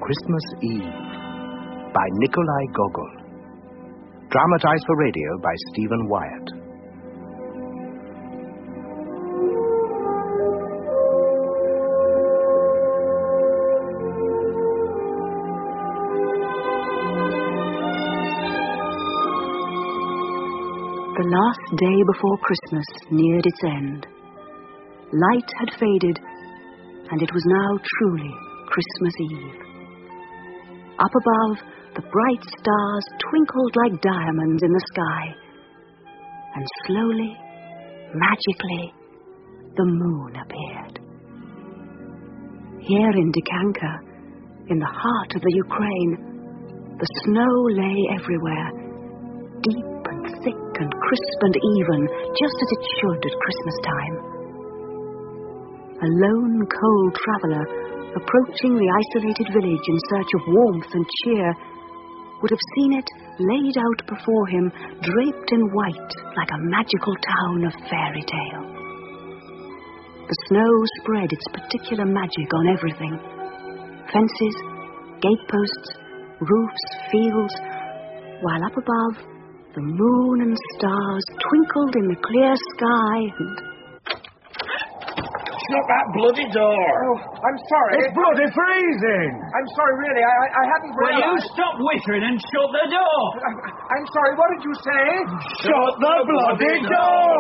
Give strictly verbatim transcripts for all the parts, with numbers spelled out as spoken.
Christmas Eve by Nikolai Gogol. Dramatized for radio by Stephen Wyatt. The last day before Christmas neared its end. Light had faded, and it was now truly Christmas Eve. Up above, the bright stars twinkled like diamonds in the sky, and slowly, magically, the moon appeared. Here in Dikanka, in the heart of the Ukraine, the snow lay everywhere, deep and thick and crisp and even, just as it should at Christmas time. A lone, cold traveller, approaching the isolated village in search of warmth and cheer, would have seen it laid out before him, draped in white like a magical town of fairy tale. The snow spread its particular magic on everything. Fences, gateposts, roofs, fields, while up above, the moon and stars twinkled in the clear sky and... Shut that bloody door. Oh, I'm sorry. It's bloody freezing. I'm sorry, really. I, I, I hadn't Will realized... you stop whittering and shut the door? I'm, I'm sorry. What did you say? Shut the bloody door.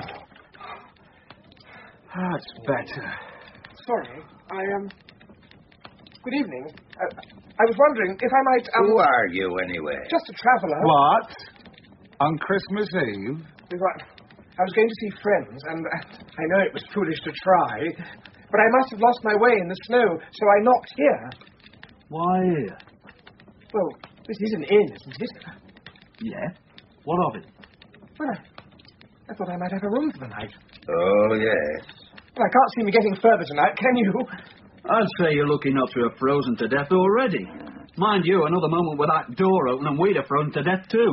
That's better. Sorry. I, um... Good evening. Uh, I was wondering if I might, um... Who are you, anyway? Just a traveller. What? On Christmas Eve? I was going to see friends, and uh, I know it was foolish to try, but I must have lost my way in the snow, so I knocked here. Why here? Well, this is an inn, isn't it? Yeah. What of it? Well, I, I thought I might have a room for the night. Oh, yes. Well, I can't see me getting further tonight, can you? I'd say you're lucky not to have frozen to death already. Mind you, another moment with that door open and we'd have frozen to death too.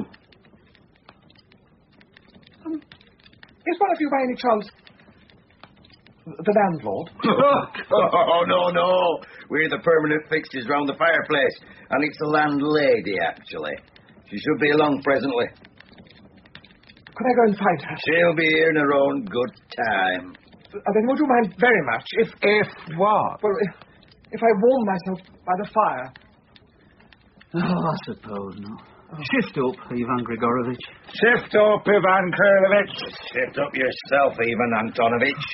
Um, is one of you by any chance the landlord? Oh, no, no. We're the permanent fixtures round the fireplace, and it's the landlady, actually. She should be along presently. Could I go and find her? She'll be here in her own good time. Uh, then would you mind very much if... If what? Well, if, if I warm myself by the fire. Oh, I suppose not. Oh. Shift up, Ivan Grigorovich. Shift up, Ivan Krylovich. Shift up yourself, Ivan Antonovich.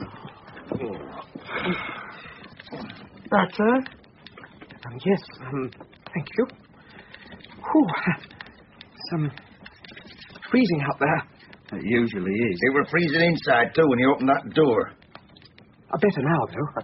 Better? Um, yes, um, thank you. Whew. It's, um, freezing out there. It usually is. It were freezing inside, too, when you opened that door. Uh, better now, though.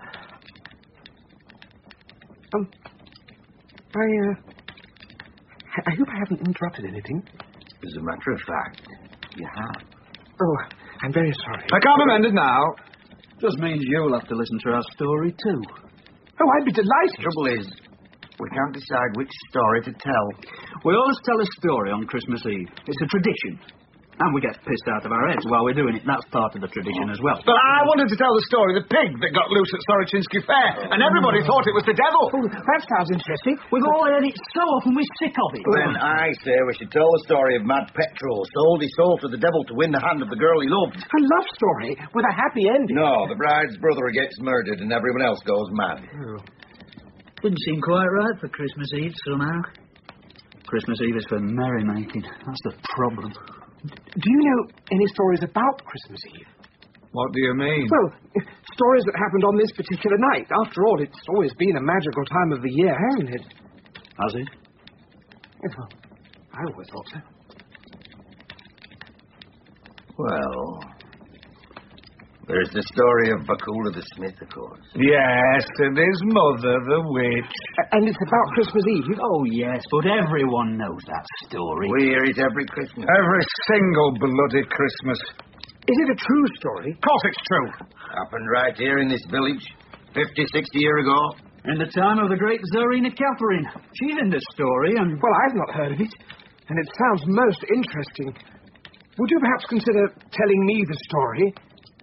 Um, I, uh... I hope I haven't interrupted anything. As a matter of fact, you have. Oh, I'm very sorry. I can't be mended now. Just means you'll have to listen to our story, too. Oh, I'd be delighted. The trouble is, we can't decide which story to tell. We always tell a story on Christmas Eve. It's a tradition. And we get pissed out of our heads while we're doing it. That's part of the tradition as well. But I wanted to tell the story of the pig that got loose at Sorochinsky Fair, and everybody thought it was the devil. Oh, that sounds interesting. We've all heard it so often we're sick of it. Then I say we should tell the story of Mad Petrol, sold his soul to the devil to win the hand of the girl he loved. A love story with a happy ending. No, the bride's brother gets murdered and everyone else goes mad. Oh. Didn't seem quite right for Christmas Eve, somehow. Christmas Eve is for merrymaking. That's the problem. Do you know any stories about Christmas Eve? What do you mean? Well, stories that happened on this particular night. After all, it's always been a magical time of the year, hasn't it? Has it? Yes, well, I always thought so. Well, there's the story of Bakula the Smith, of course. Yes, and his mother, the witch. And it's about Christmas Eve. Oh, yes, but everyone knows that story. We hear it every Christmas. Every single bloody Christmas. Is it a true story? Of course it's true. Happened right here in this village, fifty, sixty years ago. In the time of the great Tsarina Catherine. She's in the story, and... Well, I've not heard of it, and it sounds most interesting. Would you perhaps consider telling me the story?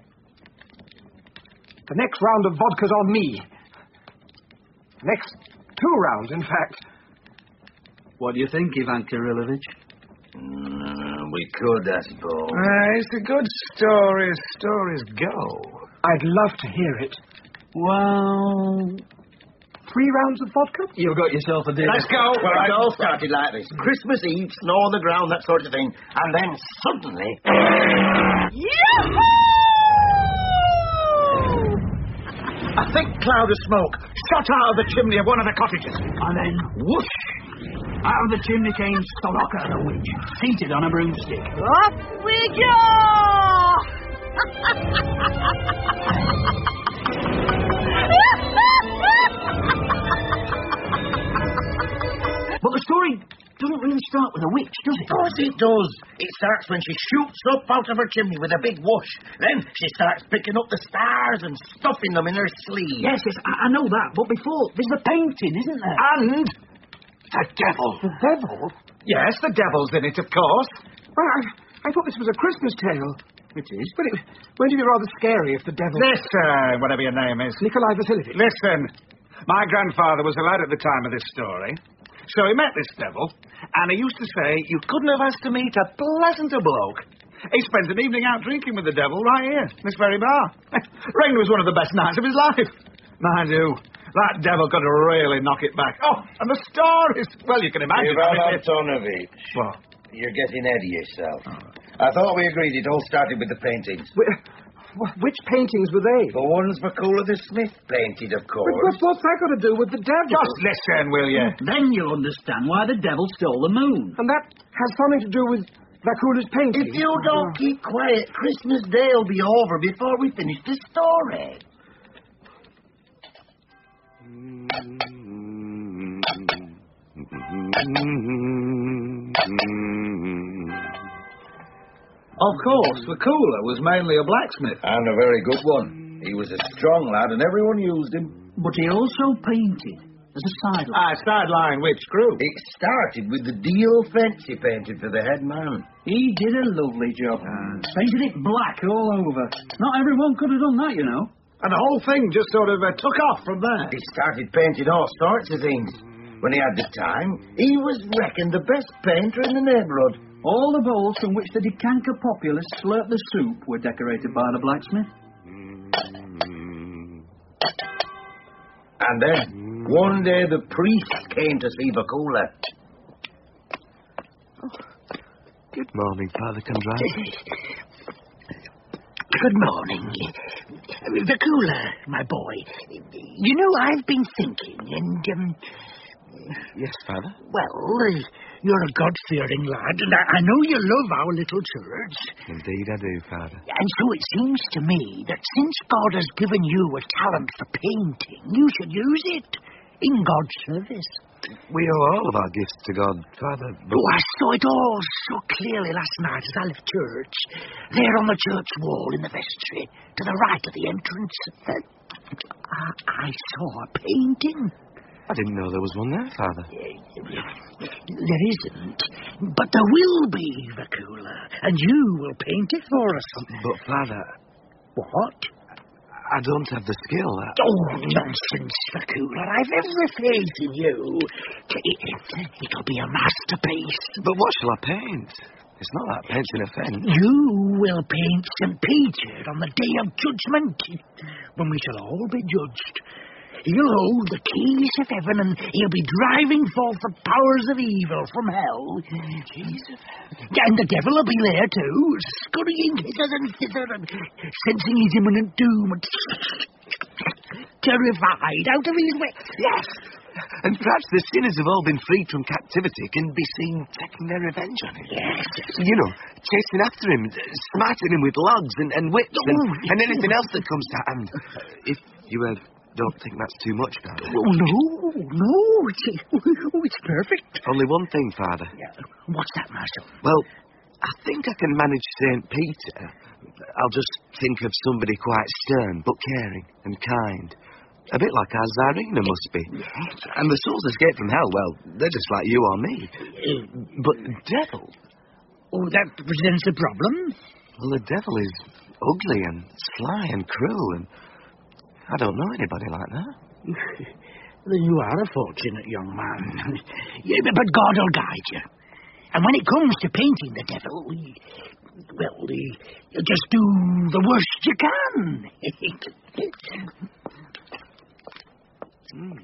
The next round of vodka's on me. The next Two rounds, in fact. What do you think, Ivan Kirillovich? Mm, we could, I suppose. Uh, it's a good story as stories go. I'd love to hear it. Well, Three rounds of vodka? you've got yourself a dinner. Let's go. Well, it all started like this. Christmas Eve, snow on the ground, that sort of thing. And then suddenly... A thick cloud of smoke shot out of the chimney of one of the cottages. And then, whoosh! Out of the chimney came Soroka the witch, seated on a broomstick. Up we go! But the story doesn't really start with a witch, does it? Of course it does. It starts when she shoots up out of her chimney with a big whoosh. Then she starts picking up the stars and stuffing them in her sleeve. Yes, yes, I, I know that. But before, there's the painting, isn't there? And the devil. The devil? Yes, the devil's in it, of course. Well, I, I thought this was a Christmas tale. It is. But it won't it be rather scary if the devil... Listen, whatever your name is. Nikolai Vasilievich. Listen, my grandfather was a lad at the time of this story. So he met this devil, and he used to say you couldn't have asked to meet a pleasanter bloke. He spent an evening out drinking with the devil right here, this very bar. Rain was one of the best nights of his life. Mind you, that devil could really knock it back. Oh, and the stories. Well, you can imagine. Ivan Antonovich, What? you're getting ahead of yourself. I thought we agreed it all started with the paintings. Wh- wh- Which paintings were they? The ones Vakula the Smith painted, of But course. what, what's that got to do with the devil? Just listen, will you? Then you'll understand why the devil stole the moon. And that has something to do with Vakula's painting. If you don't keep quiet, Christmas Day will be over before we finish the story. Of course, Vakula was mainly a blacksmith. And a very good one. He was a strong lad and everyone used him. But he also painted as a sideline. Ah, sideline which grew. It started with the deal fence he painted for the head man. He did a lovely job. Painted it black all over. Not everyone could have done that, you know. And the whole thing just sort of uh, took off from there. He started painting all sorts of things. When he had the time, he was reckoned the best painter in the neighbourhood. All the bowls from which the Decanka populace slurped the soup were decorated by the blacksmith. And then, one day, the priest came to see Vakula. Good morning, Father Kondratiev. Good morning. Vakula, my boy. You know, I've been thinking, and, um... Yes, Father? Well, uh, you're a God-fearing lad, and I, I know you love our little church. Indeed I do, Father. And so it seems to me that since God has given you a talent for painting, you should use it in God's service. We owe all of our gifts to God, Father, but... Oh, I saw it all so clearly last night as I left church. There on the church wall in the vestry, to the right of the entrance. Uh, I, I saw a painting. I didn't know there was one there, Father. There isn't. But there will be, Vakula. And you will paint it for us. But, Father... What? I don't have the skill. I... Oh, nonsense, Vakula. I've every faith in you. It, it'll be a masterpiece. But what shall I paint? It's not that painting a fence. You will paint Saint Peter on the day of judgment, when we shall all be judged. He'll hold the keys of heaven, and he'll be driving forth the powers of evil from hell. Keys of heaven? And the devil will be there, too, scurrying hither and thither, and sensing his imminent doom, and terrified out of his way. Yes. And perhaps the sinners have all been freed from captivity can be seen taking their revenge on him. Yes. You know, chasing after him, smiting him with logs and, and whips Oh, and, and anything else that comes to hand. If you uh, don't think that's too much, Father. Oh, no, no, it's, oh, it's perfect. Only one thing, Father. Yeah. What's that, Marshal? Well, I think I can manage Saint Peter. I'll just think of somebody quite stern but caring and kind. A bit like our Tsarina must be. Yes. And the souls escaped from hell, well, they're just like you or me. But the devil... Oh, that presents a problem. Well, the devil is ugly and sly and cruel, and I don't know anybody like that. Then you are a fortunate young man. Yeah, but God will guide you. And when it comes to painting the devil, well, you just do the worst you can. mm.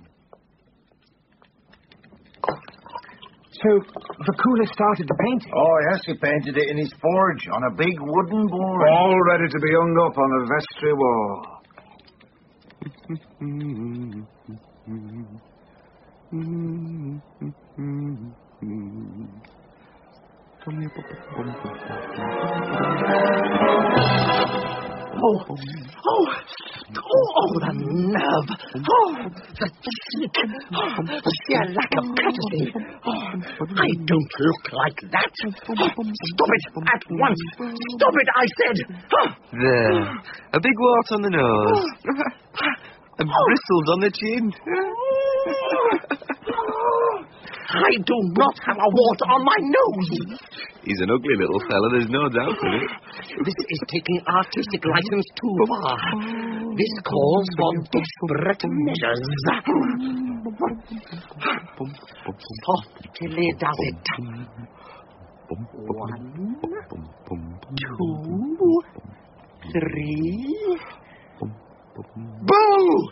So, Vakula started the painting? Oh, yes, he painted it in his forge on a big wooden board. All ready to be hung up on the vestry wall. Oh, oh, oh, oh, the nerve. Oh, the cheek. Oh, the sheer lack of courtesy. Oh, I don't look like that. Oh, stop it at once. Stop it, I said. Oh. There. A big wart on the nose. And bristles on the chin. I do not have a wart on my nose. He's an ugly little fella, there's no doubt of it. This is taking artistic license too far. This calls for desperate measures. Softly does it. One, two, three. Boo!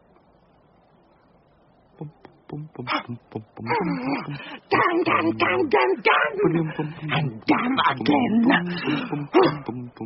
Damn, damn, damn, damn, damn! And damn again!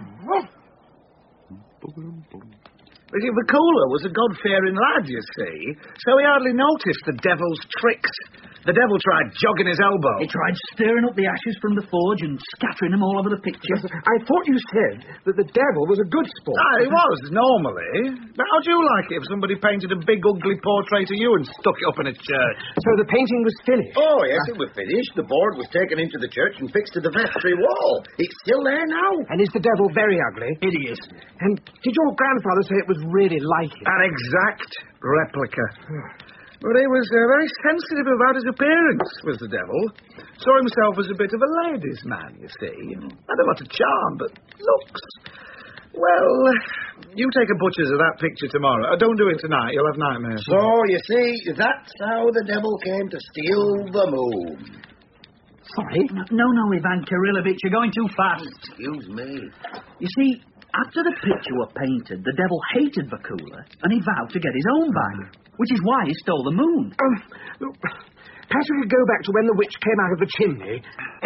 Vakula was a God-fearing lad, you see, so he hardly noticed the devil's tricks. The devil tried jogging his elbow. He tried stirring up the ashes from the forge and scattering them all over the picture. I thought you said that the devil was a good sport. Ah, he was, normally. But how'd you like it if somebody painted a big, ugly portrait of you and stuck it up in a church? So the painting was finished? Oh, yes, it was finished. The board was taken into the church and fixed to the vestry wall. It's still there now. And is the devil very ugly? Hideous. And did your grandfather say it was really like him? An exact replica. But he was uh, very sensitive about his appearance, was the devil. Saw himself as a bit of a ladies' man, you see. Had a lot of charm, but looks... Well, you take a butcher's of that picture tomorrow. Uh, don't do it tonight, you'll have nightmares. So, you see, that's how the devil came to steal the moon. Sorry? No, no, Ivan Kirillovich, you're going too fast. Excuse me. You see, after the picture were painted, the devil hated Vakula, and he vowed to get his own back, which is why he stole the moon. Um, look, perhaps we could go back to when the witch came out of the chimney.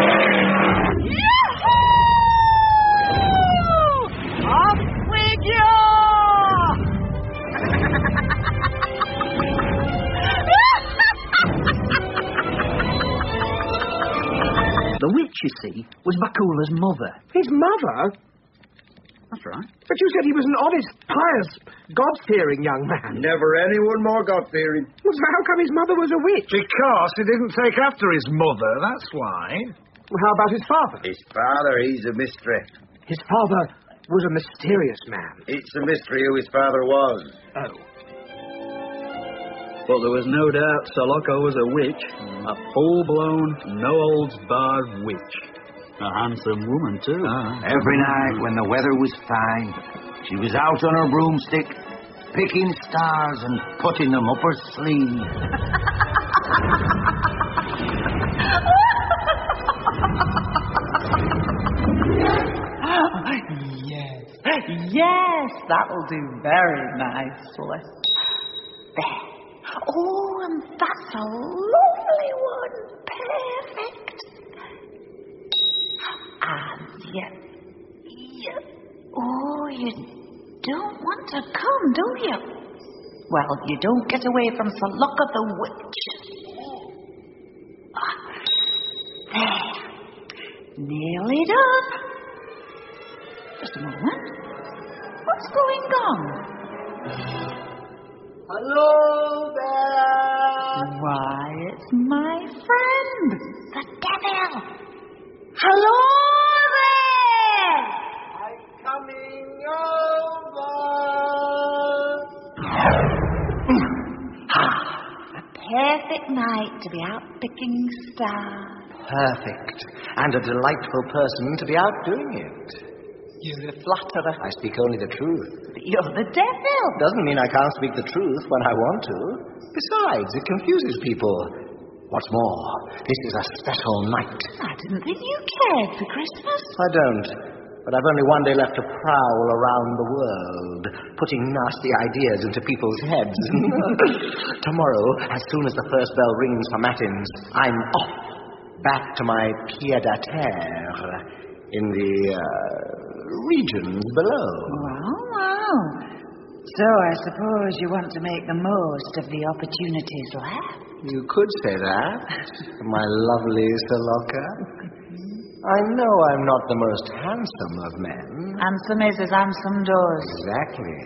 Off with you! The witch, you see, was Vakula's mother. His mother? That's right. But you said he was an honest, pious, God-fearing young man. Never anyone more God-fearing. Well, so how come his mother was a witch? Because he didn't take after his mother, that's why. Well, how about his father? His father, he's a mystery. His father was a mysterious man. It's a mystery who his father was. Oh. But there was no doubt Soloco was a witch. A full-blown, no-holds-barred witch. A handsome woman, too. Ah. Every night when the weather was fine, she was out on her broomstick, picking stars and putting them up her sleeve. Yes, yes, that'll do very nicely. There. Oh, and that's a lovely one. Perfect. And yet, yet, oh, you don't want to come, do you? Well, you don't get away from Saloka the witch. Ah, there. Nearly done. Just a moment. What's going on? Hello there! Why, it's my friend, the devil. Hello there! I'm coming over! A perfect night to be out picking stars. Perfect. And a delightful person to be out doing it. You're a flatterer. I speak only the truth. But you're the devil. Doesn't mean I can't speak the truth when I want to. Besides, it confuses people. What's more, this is a special night. I didn't think you cared for Christmas. I don't. But I've only one day left to prowl around the world, putting nasty ideas into people's heads. Tomorrow, as soon as the first bell rings for matins, I'm off, back to my pied-à-terre in the uh, regions below. Wow, wow. So I suppose you want to make the most of the opportunities left. You could say that, my lovely Saloka. I know I'm not the most handsome of men. Handsome is as handsome does. Exactly.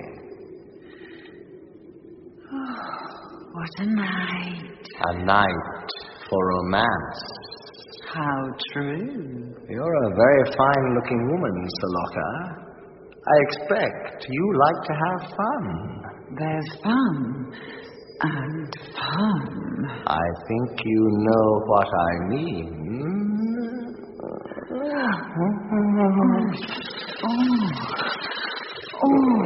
Oh, what a night. A night for romance. How true. You're a very fine-looking woman, Saloka. I expect you like to have fun. There's fun. And fun. I think you know what I mean. Oh. Oh.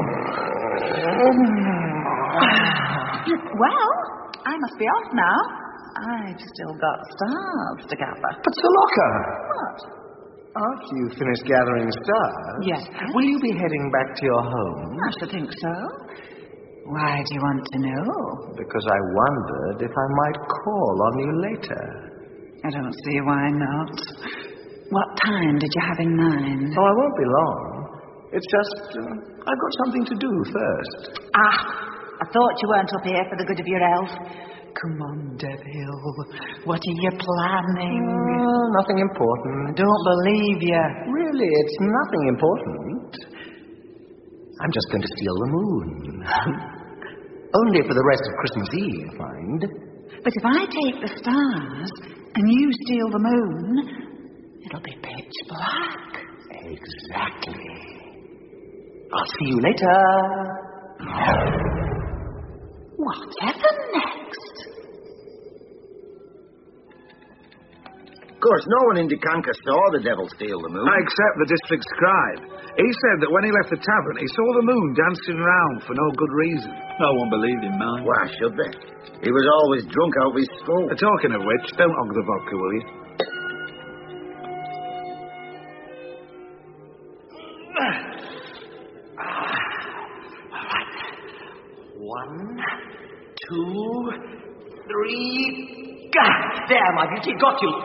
Well, I must be off now. I've still got stars to gather. But Saloka! What? After you finish gathering stars, yes, will you be heading back to your home? I should think so. Why do you want to know? Because I wondered if I might call on you later. I don't see why not. What time did you have in mind? Oh, I won't be long. It's just, uh, I've got something to do first. Ah, I thought you weren't up here for the good of your health. Come on, Devil. What are you planning? Uh, nothing important. I don't believe you. Really, it's nothing important. I'm just going to steal the moon. Only for the rest of Christmas Eve, mind. But if I take the stars and you steal the moon, it'll be pitch black. Exactly. I'll see you later. Whatever next? Of course, no one in Dikanka saw the devil steal the moon. Except the district scribe. He said that when he left the tavern, he saw the moon dancing around for no good reason. No one believed him, man. Why should they? He was always drunk out of his skull. Uh, talking of which, don't hog the vodka, will you? One, two, three. God damn, I beauty got you.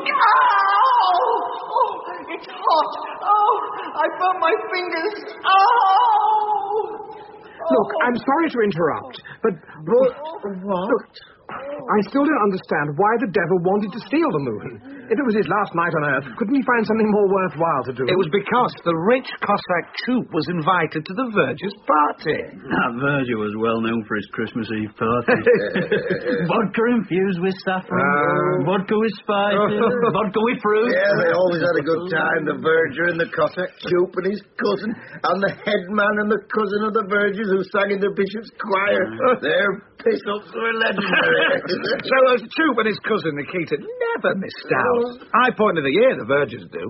Oh, it's hot. Oh, I burnt my fingers. Oh. Look, I'm sorry to interrupt, but... But what? Look, I still don't understand why the devil wanted to steal the moon. If it was his last night on Earth, couldn't he find something more worthwhile to do? It was because the rich Cossack troop was invited to the Verger's party. That Verger was well known for his Christmas Eve party. Vodka infused with saffron, uh, vodka with spices, vodka with fruit. Yeah, they always had a good time, the Verger and the Cossack troop and his cousin, and the headman and the cousin of the Vergers who sang in the bishop's choir. Their piss-ups were legendary. So as Troop and his cousin Nikita never missed out. I point of the year, the Vergers do.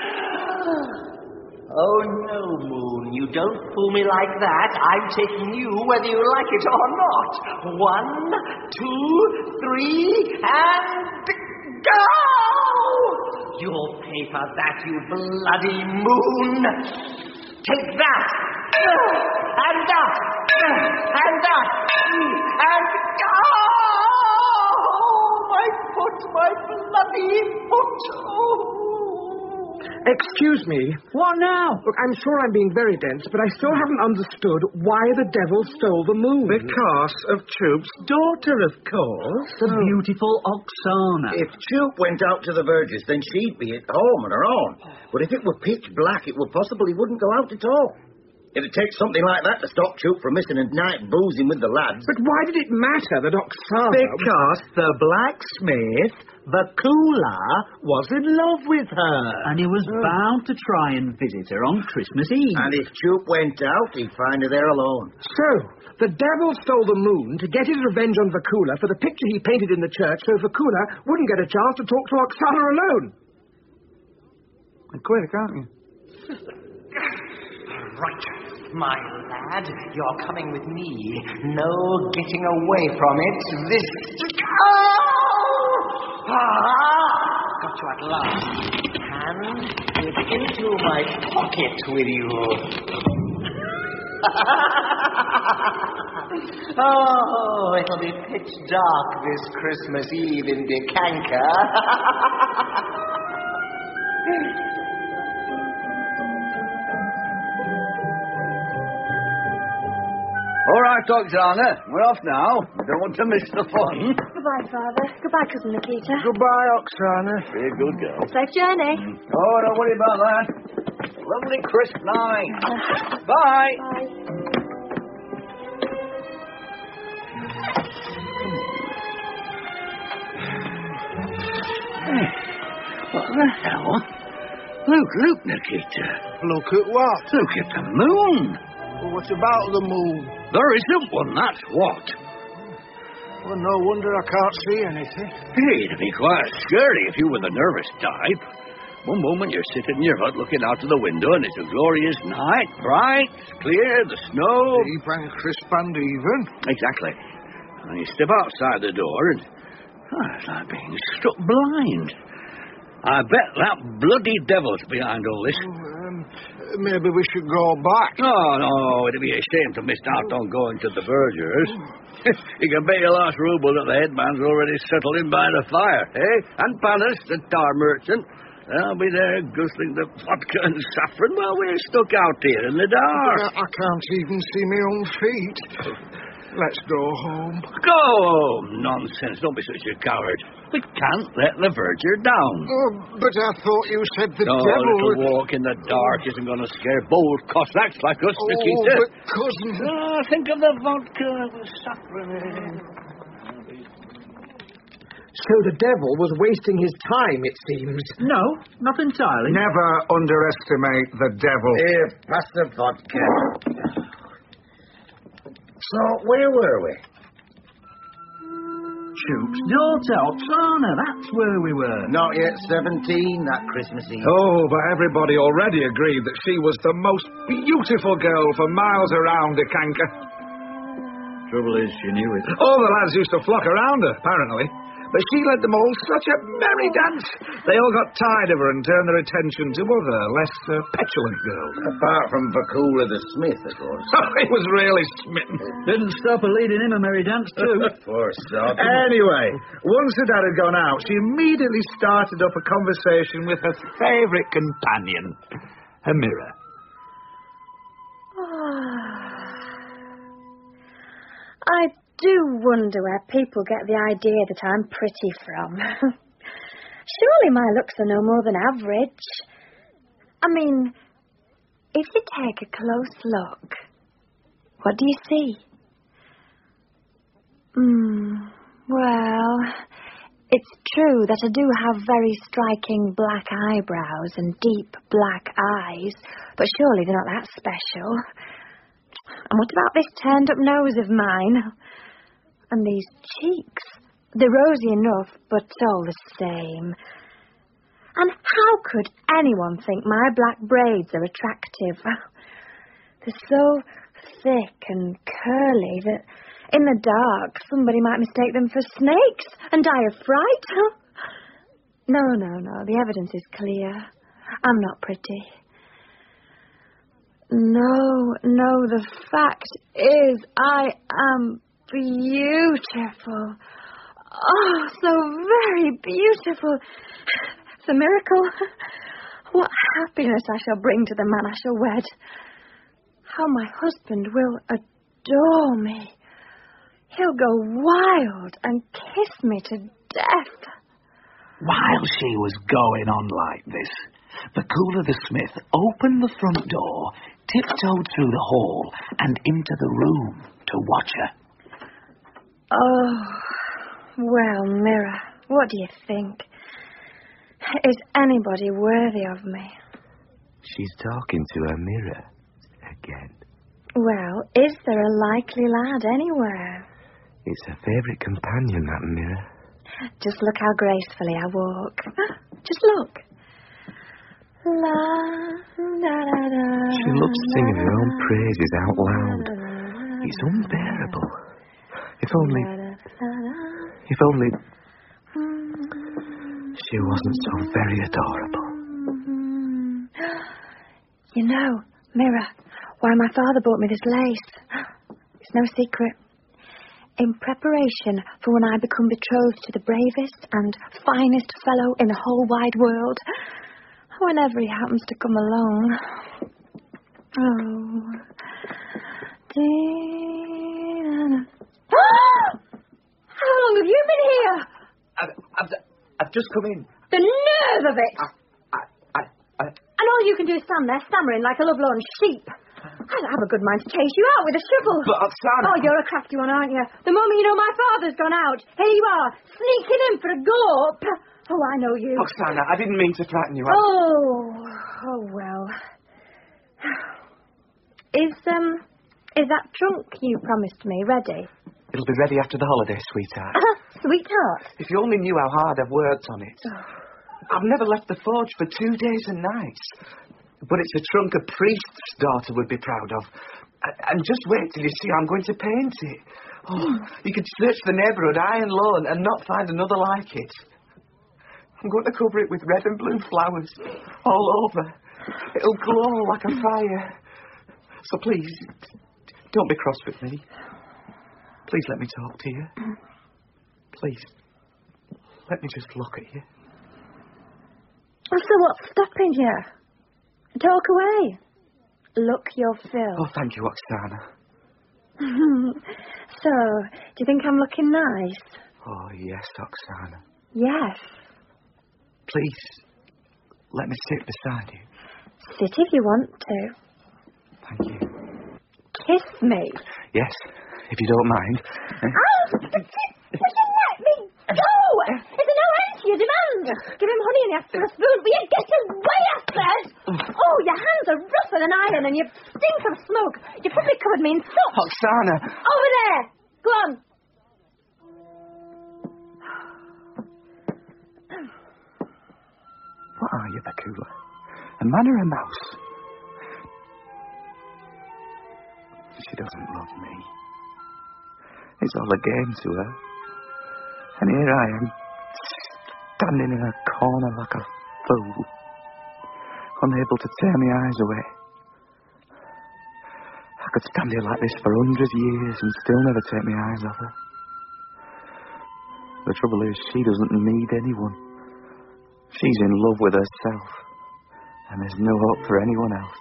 Oh, no, Moon, you don't fool me like that. I'm taking you whether you like it or not. One, two, three, and go! You'll pay for that, you bloody Moon. Take that, and that, and that, and go! My foot, my bloody foot. Oh. Excuse me. What now? Look, I'm sure I'm being very dense, but I still haven't understood why the devil stole the moon. Because of Troop's daughter, of course. The beautiful Oksana. If Troop went out to the Vergers, then she'd be at home on her own. But if it were pitch black, it would possibly wouldn't go out at all. It'd take something like that to stop Troop from missing a night boozing with the lads. But why did it matter that Oksana... Because the blacksmith, Vakula, was in love with her. And he was oh. bound to try and visit her on Christmas Eve. And if Troop went out, he'd find her there alone. So, the devil stole the moon to get his revenge on Vakula for the picture he painted in the church so Vakula wouldn't get a chance to talk to Oksana alone. Quick, aren't you? Right, my lad, you're coming with me. No getting away from it. This... Oh! Ah! Got you at last. Hand it into my pocket with you. Oh, it'll be pitch dark this Christmas Eve in Decanka. All right, Oksana, we're off now. I don't want to miss the fun. Goodbye, Father. Goodbye, Cousin Nikita. Goodbye, Oksana. Be a good girl. Safe journey. Oh, don't worry about that. Lovely crisp night. Bye. Bye. Hey, what the hell? Look, look, Nikita. Look at what? Look at the moon. Well, what about the moon? There isn't one, that's what. Well, no wonder I can't see anything. Hey, it'd be quite scary if you were the nervous type. One moment you're sitting in your hut looking out of the window and it's a glorious night, bright, clear, the snow... Deep and crisp and even. Exactly. And you step outside the door and... Oh, it's like being struck blind. I bet that bloody devil's behind all this. Oh, um, maybe we should go back. Oh, no, it'd be a shame to miss out on going to the vergers. You can bet your last rouble that the headman's already settled in by the fire, eh? And Panis, the tar merchant, they'll be there guzzling the vodka and saffron while we're stuck out here in the dark. I, I can't even see my own feet. Let's go home. Go home! Nonsense, don't be such a coward. We can't let the verger down. Oh, but I thought you said the no, devil... a little would... walk in the dark isn't going to scare bold Cossacks like us, Oh, Nikita. but cousin... Ah, think of the vodka with saffron in. So the devil was wasting his time, it seems. No, not entirely. Never underestimate the devil. Here, pass the vodka. So, where were we? Shoop's daughter, Oksana, that's where we were. Not yet seventeen, that Christmas Eve. Oh, but everybody already agreed that she was the most beautiful girl for miles around Decanka. Trouble is, she knew it. All the lads used to flock around her, apparently. But she led them all such a merry dance. They all got tired of her and turned their attention to other, less uh, petulant girls. Apart from Vakula the Smith, of course. Oh, he was really smitten. Didn't stop her leading him a merry dance, too. Poor sod. Anyway, once her dad had gone out, she immediately started up a conversation with her favourite companion, her mirror. I do wonder where people get the idea that I'm pretty from. Surely my looks are no more than average. I mean, if you take a close look, what do you see? Hmm, well, it's true that I do have very striking black eyebrows and deep black eyes, but surely they're not that special. And what about this turned-up nose of mine? And these cheeks. They're rosy enough, but all the same. And how could anyone think my black braids are attractive? They're so thick and curly that in the dark somebody might mistake them for snakes and die of fright. No, no, no. The evidence is clear. I'm not pretty. No, no, the fact is I am beautiful. Oh, so very beautiful. It's a miracle. What happiness I shall bring to the man I shall wed. How my husband will adore me. He'll go wild and kiss me to death. While she was going on like this, Vakula the Smith opened the front door, tiptoed through the hall, and into the room to watch her. Oh, well, Mirror, what do you think? Is anybody worthy of me? She's talking to her mirror again. Well, is there a likely lad anywhere? It's her favourite companion, that mirror. Just look how gracefully I walk. Just look. La, da, da, da, She loves singing her own praises out loud. It's unbearable. If only... If only... she wasn't so very adorable. You know, Mirror, why my father bought me this lace. It's no secret. In preparation for when I become betrothed to the bravest and finest fellow in the whole wide world. Whenever he happens to come along. Oh. How long have you been here? I've, I've, I've just come in. The nerve of it! I, I, I... And all you can do is stand there stammering like a lovelorn sheep. I'd have a good mind to chase you out with a shovel. But, Oksana... Oh, you're a crafty one, aren't you? The moment you know my father's gone out, here you are, sneaking in for a gulp. Oh, I know you. Oksana, I didn't mean to frighten you. I... Oh, oh, well. Is, um, is that trunk you promised me ready? It'll be ready after the holiday, sweetheart. Sweetheart? If you only knew how hard I've worked on it. I've never left the forge for two days and nights. But it's a trunk a priest's daughter would be proud of. And just wait till you see how I'm going to paint it. Oh, you could search the neighbourhood high and low and, and not find another like it. I'm going to cover it with red and blue flowers all over. It'll glow like a fire. So please, don't be cross with me. Please let me talk to you. Please. Let me just look at you. Oh, so what's stopping you? Talk away. Look your fill. Oh, thank you, Oksana. So, do you think I'm looking nice? Oh, yes, Oksana. Yes. Please, let me sit beside you. Sit if you want to. Thank you. Kiss me. Yes, if you don't mind. Oh, but you let me go! Is there no end to your demand? Give him honey and he asks for a spoon, but you get away, I said! Oh, your hands are rougher than iron and you stink of smoke. You probably covered me in soot. Oksana! Over there! Go on. What are you, Bakula? A man or a mouse? She doesn't love me. It's all a game to her. And here I am, standing in a corner like a fool, unable to tear my eyes away. I could stand here like this for hundreds of years and still never take my eyes off her. The trouble is, she doesn't need anyone. She's in love with herself, and there's no hope for anyone else.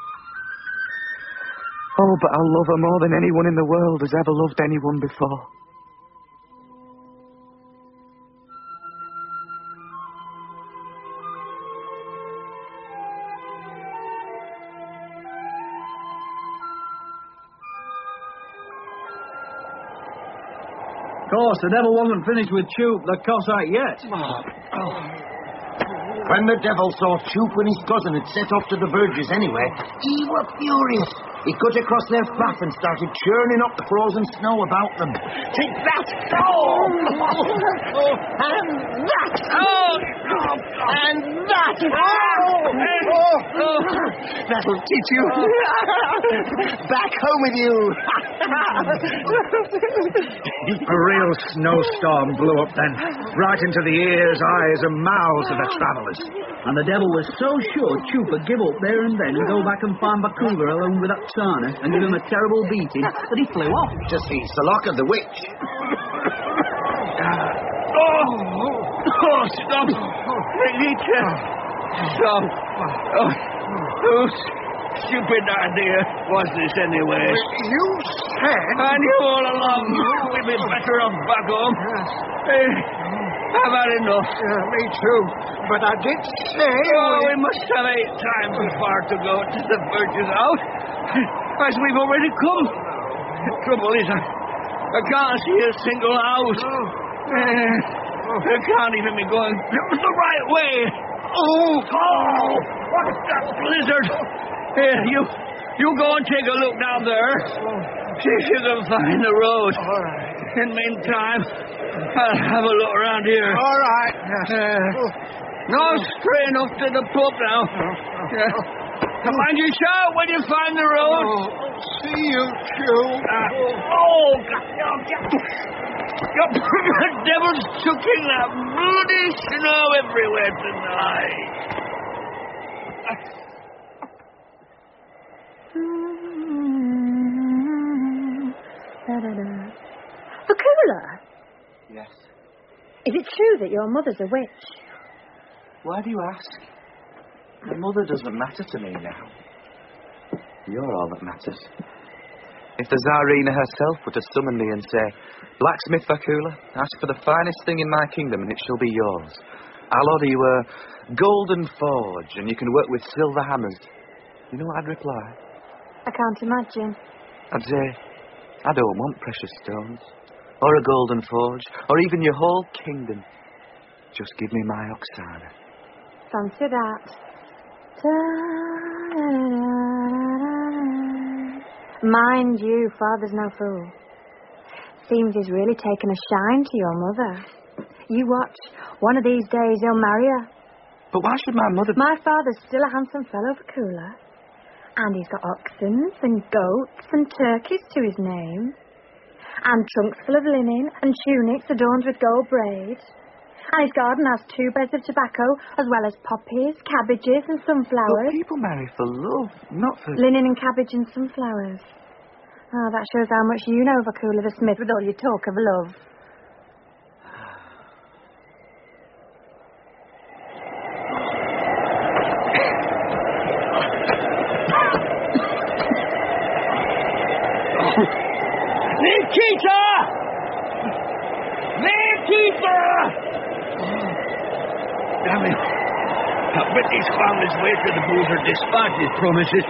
Oh, but I love her more than anyone in the world has ever loved anyone before. Of course, the devil wasn't finished with Choop the Cossack yet. Oh. When the devil saw Choop and his cousin had set off to the Burgess anyway, he were furious. He cut across their path and started churning up the frozen snow about them. Take that! Oh! And that! Oh! And that! Oh! Oh! That'll teach you. Back home with you. A real snowstorm blew up then, right into the ears, eyes, and mouths of the travellers. And the devil was so sure Choop would give up there and then and go back and find Bakula alone with Oksana and give him a terrible beating that he flew off. To see Salaka the witch. Oh! Oh, stop! Benita! Stop! Oh, whose stupid idea was this anyway? You said... I knew all along we'd be better off back home. Hey, I've had enough. Uh, me too. But I did say... Oh, we must have eight times as far to go to the Burgess out as we've already come. The trouble is, I, I can't see a single house. Uh, I can't even be going the right way. Oh, oh, what's that blizzard? Here, you, you go and take a look down there. See if you can find the road. All right. In the meantime, I'll have a look around here. All right. Yes. Uh, No, straight off to the pub now. Yeah. Mind you shout when you find the road. Oh, see you, Joe. Uh, oh, God. Oh, God. The devil's chucking that bloody snow everywhere tonight. Vakula, Yes. is it true that your mother's a witch? Why do you ask? My mother doesn't matter to me now. You're all that matters. If the Tsarina herself were to summon me and say, Blacksmith Vakula, ask for the finest thing in my kingdom and it shall be yours. I'll order you a golden forge and you can work with silver hammers. You know what I'd reply? I can't imagine. I'd say, I don't want precious stones, or a golden forge, or even your whole kingdom. Just give me my Oksana. Fancy that. Mind you, Father's no fool. Seems he's really taken a shine to your mother. You watch. One of these days he'll marry her. But why should my mother... My father's still a handsome fellow, Vakula. And he's got oxen and goats and turkeys to his name. And trunks full of linen and tunics adorned with gold braid. And his garden has two beds of tobacco, as well as poppies, cabbages and sunflowers. But people marry for love, not for... Linen and cabbage and sunflowers. Oh, that shows how much you know, Vakula the Smith, with all your talk of love. Nikita! Nikita! Damn it. I bet he's found his way to the Boozer Dispatch, his promises.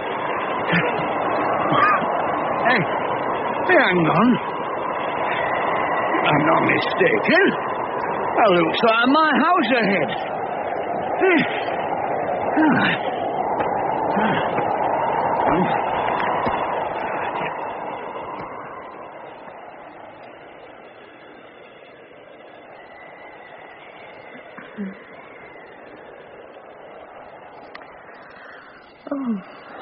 Hey, hey, hang on. I'm not mistaken. That looks like my house ahead. Hey. Ah. Ah. Oh.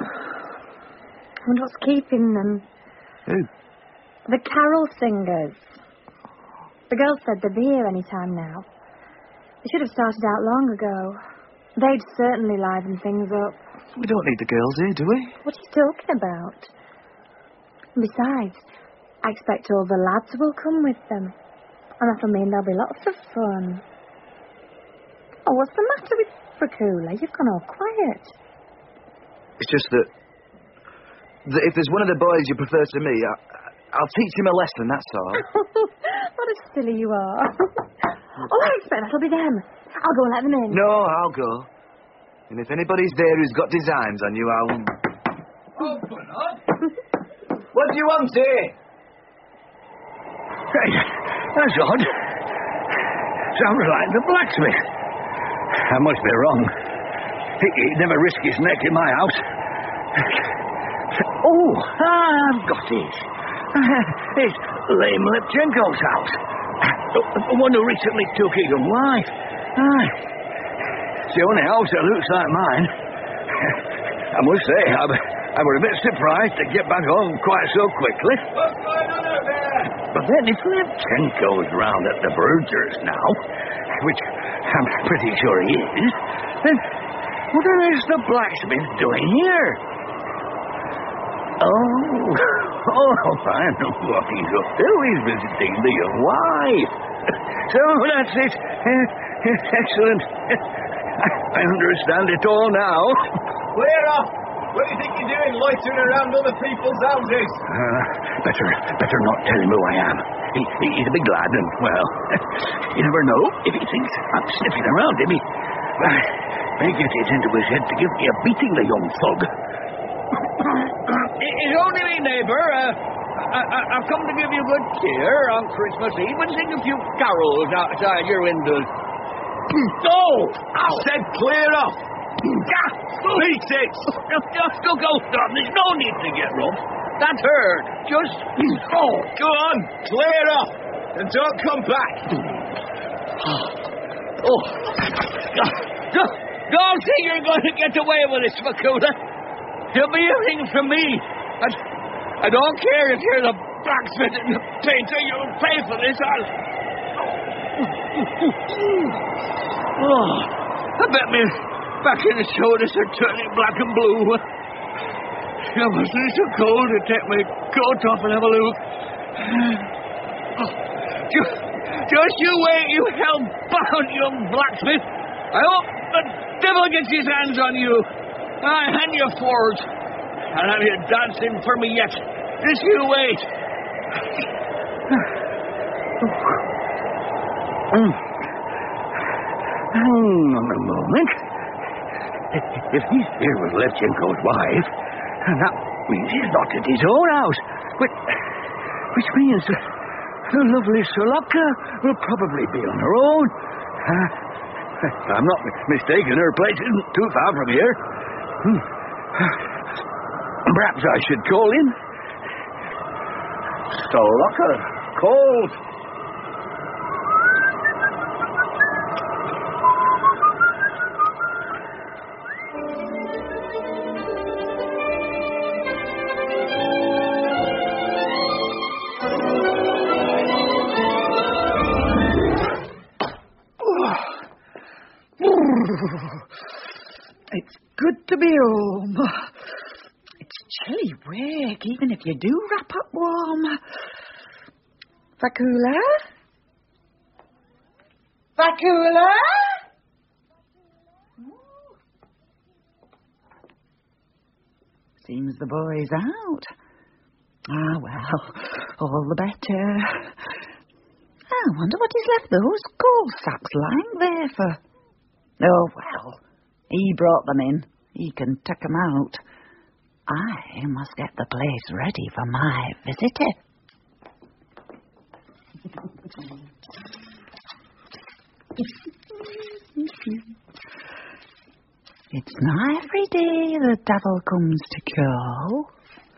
I wonder what's keeping them. Who? The carol singers. The girls said they'd be here any time now. They should have started out long ago. They'd certainly liven things up. We don't need the girls here, do we? What are you talking about? And besides, I expect all the lads will come with them. And that'll mean there'll be lots of fun. Oh, what's the matter with Vakula? You've gone all quiet. It's just that, that if there's one of the boys you prefer to me, I, I'll teach him a lesson, that's all. What a silly you are. Oh, I expect that'll be them. I'll go and let them in. No, I'll go. And if anybody's there who's got designs on you, I'll... Open up. What do you want here? Hey, that's odd. Sounds like the blacksmith. I must be wrong. He, he'd never risk his neck in my house. Oh, I've got it. It's Lame Lepchenko's house. The one who recently took his own wife. Aye. It's the only house that looks like mine. I must say, I, I was a bit surprised to get back home quite so quickly. What's going on out there? But then if Lepchenko's round at the Vergers now, which I'm pretty sure he is, then what on earth's the blacksmith doing here? Oh, oh, I know what he's up to. He's visiting the young wife. So that's it. Excellent. I understand it all now. Clear off! What do you think you're doing, loitering around other people's houses? Uh, better, better not tell him who I am. He, he's a big lad, and, well, you never know. If he thinks I'm sniffing around him, he uh, may get it into his head to give me a beating, the young thug. It's only me, neighbour. Uh, I, I, I've come to give you good cheer on Christmas Eve and sing a few carols outside your windows. Oh! I said clear off! Beat it! Just look out, Tom. There's no need to get rough. That's heard. Just... Oh, go on! Clear off! And don't come back! Oh. Don't, don't think you're going to get away with this, Vakula. You'll be hearing from me. And I don't care if you're the blacksmith and the painter. You'll pay for this. I'll... Oh, I bet me back in the shoulders are turning black and blue. It wasn't so cold to take my coat off and have a look. Oh, just, just you wait, you hell-bound young blacksmith. I hope the devil gets his hands on you. I hand you forward. I'll have you dancing for me yet. Just you wait. Mm. Hang on a moment. If he's here with Levchenko's wife, that means he's not at his own house. Which, which means the, the lovely Saloka will probably be on her own. Uh, if I'm not mistaken, her place isn't too far from here. Hmm. Perhaps I should call in. Saloka, called. It's good to be home. It's chilly work, even if you do wrap up warm. Vakula? Vakula? Seems the boy's out. Ah, well, all the better. I wonder what he's left those coal sacks lying there for. Oh, well, he brought them in. He can tuck them out. I must get the place ready for my visitor. It's not every day the devil comes to call.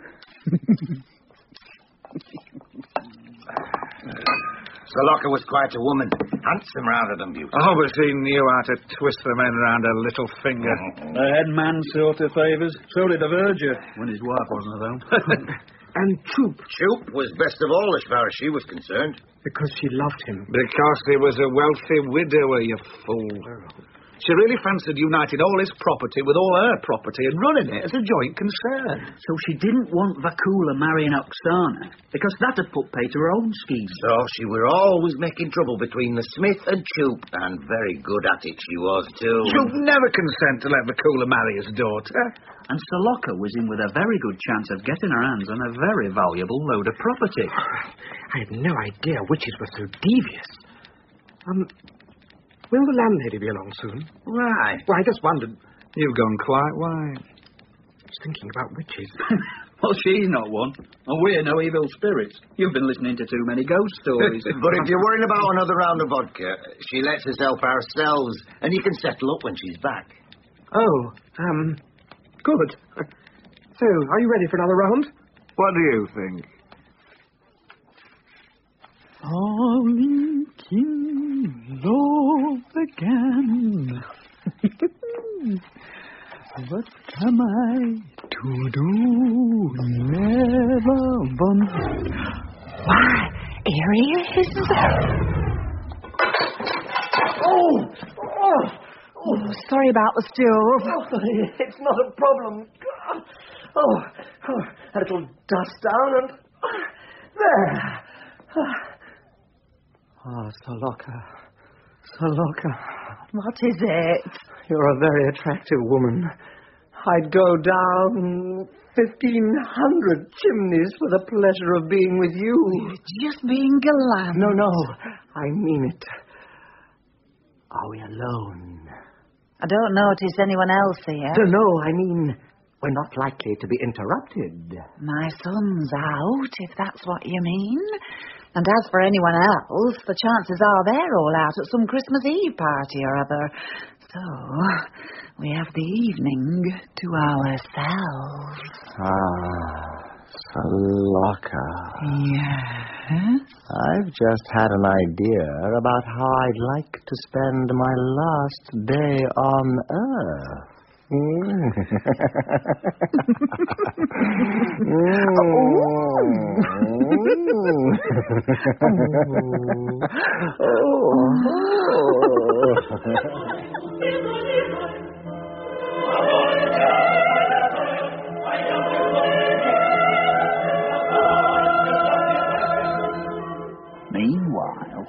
Saloka was quite a woman. Handsome rather than beautiful. Oh, but he knew how to twist the men around her little finger. The head man sort of favours. So did the verger, when his wife wasn't at home. And Troop. Troop was best of all as far as she was concerned. Because she loved him. Because he was a wealthy widower, you fool. She really fancied uniting all his property with all her property and running it as a joint concern. So she didn't want Vakula marrying Oksana, because that had put pay to her own scheme. So she were always making trouble between the smith and Troop, and very good at it she was, too. Troop never consent to let Vakula marry his daughter. And Saloka was in with a very good chance of getting her hands on a very valuable load of property. I had no idea witches were so devious. Um... Will the landlady be along soon? Why? Well, I just wondered. You've gone quite white. I was thinking about witches. Well, she's not one. And we're no evil spirits. You've been listening to too many ghost stories. But if you're worrying about another round of vodka, she lets us help ourselves, and you can settle up when she's back. Oh, um, good. So, are you ready for another round? What do you think? Falling in love again. What am I to do? Never one. Why, here he is. Oh! Oh! Oh, sorry about the stove. Oh, it's not a problem. Oh, oh, a little dust down and... There. Oh, Saloka. Saloka. What is it? You're a very attractive woman. I'd go down fifteen hundred chimneys for the pleasure of being with you. You're just being gallant. No, no. I mean it. Are we alone? I don't notice anyone else here. No, no, I mean, we're not likely to be interrupted. My son's out, if that's what you mean. And as for anyone else, the chances are they're all out at some Christmas Eve party or other. So, we have the evening to ourselves. Ah, Locker. Yes? I've just had an idea about how I'd like to spend my last day on Earth. Mm. Meanwhile...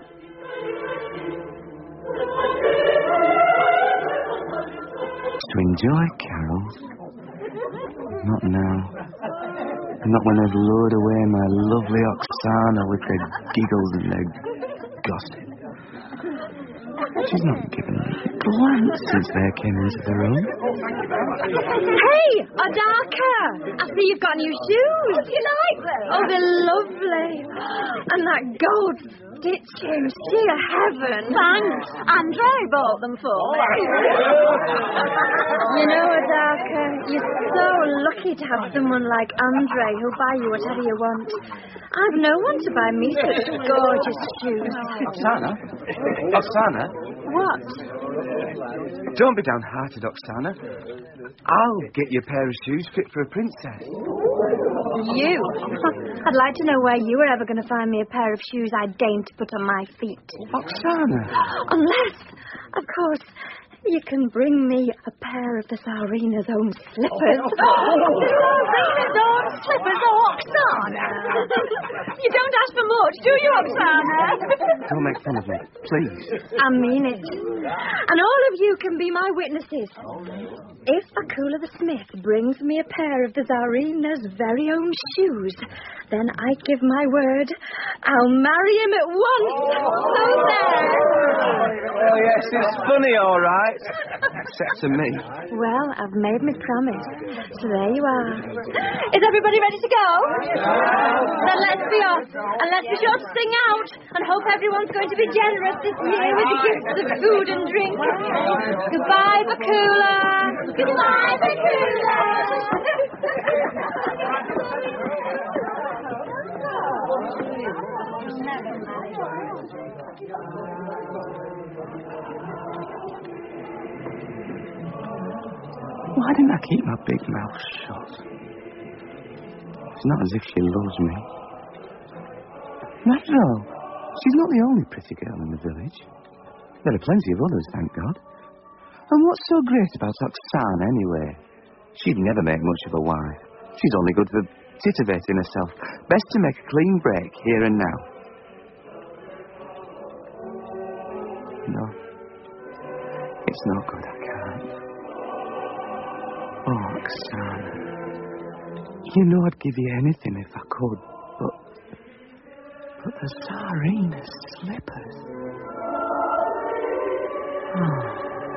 To enjoy carols. Not now. Not when I've lured away my lovely Oksana with their giggles and their gossip. She's not given me a glance since they came into the room. Hey, Adaka! I see you've got new shoes. Do you like them? Oh, they're lovely. And that gold stitching, sheer heaven. Thanks. Andre bought them for me. You know, Adaka, you're so lucky to have someone like Andre who'll buy you whatever you want. I've no one to buy me such gorgeous shoes. Oksana? Oksana? What? Don't be downhearted, Oksana. I'll get you a pair of shoes fit for a princess. You? I'd like to know where you were ever going to find me a pair of shoes I'd deign to put on my feet. Oksana? Unless, of course, you can bring me a pair of the Tsarina's own slippers. Tsarina's own slippers, oh, Oksana. You don't ask for much, do you, Oksana? Don't make fun of me, please. I mean it. And all of you can be my witnesses. If Akula the Smith brings me a pair of the Tsarina's very own shoes, then I give my word I'll marry him at once. So there. Oh, yes, it's funny, all right. Except to me. Well, I've made my promise. So there you are. Is everybody ready to go? Then let's be off. And let's be sure to sing out. And hope everyone's going to be generous this year with the gifts of food and drink. Goodbye, Bakula. Goodbye, Bakula. Why didn't I keep my big mouth shut? It's not as if she loves me. Not at all. She's not the only pretty girl in the village. There are plenty of others, thank God. And what's so great about Oksana, anyway? She'd never make much of a wife. She's only good for titivating herself. Best to make a clean break here and now. No. It's not good, I can't. Oh, Oksana. You know I'd give you anything if I could, but... But the Tsarina's slippers... Oh...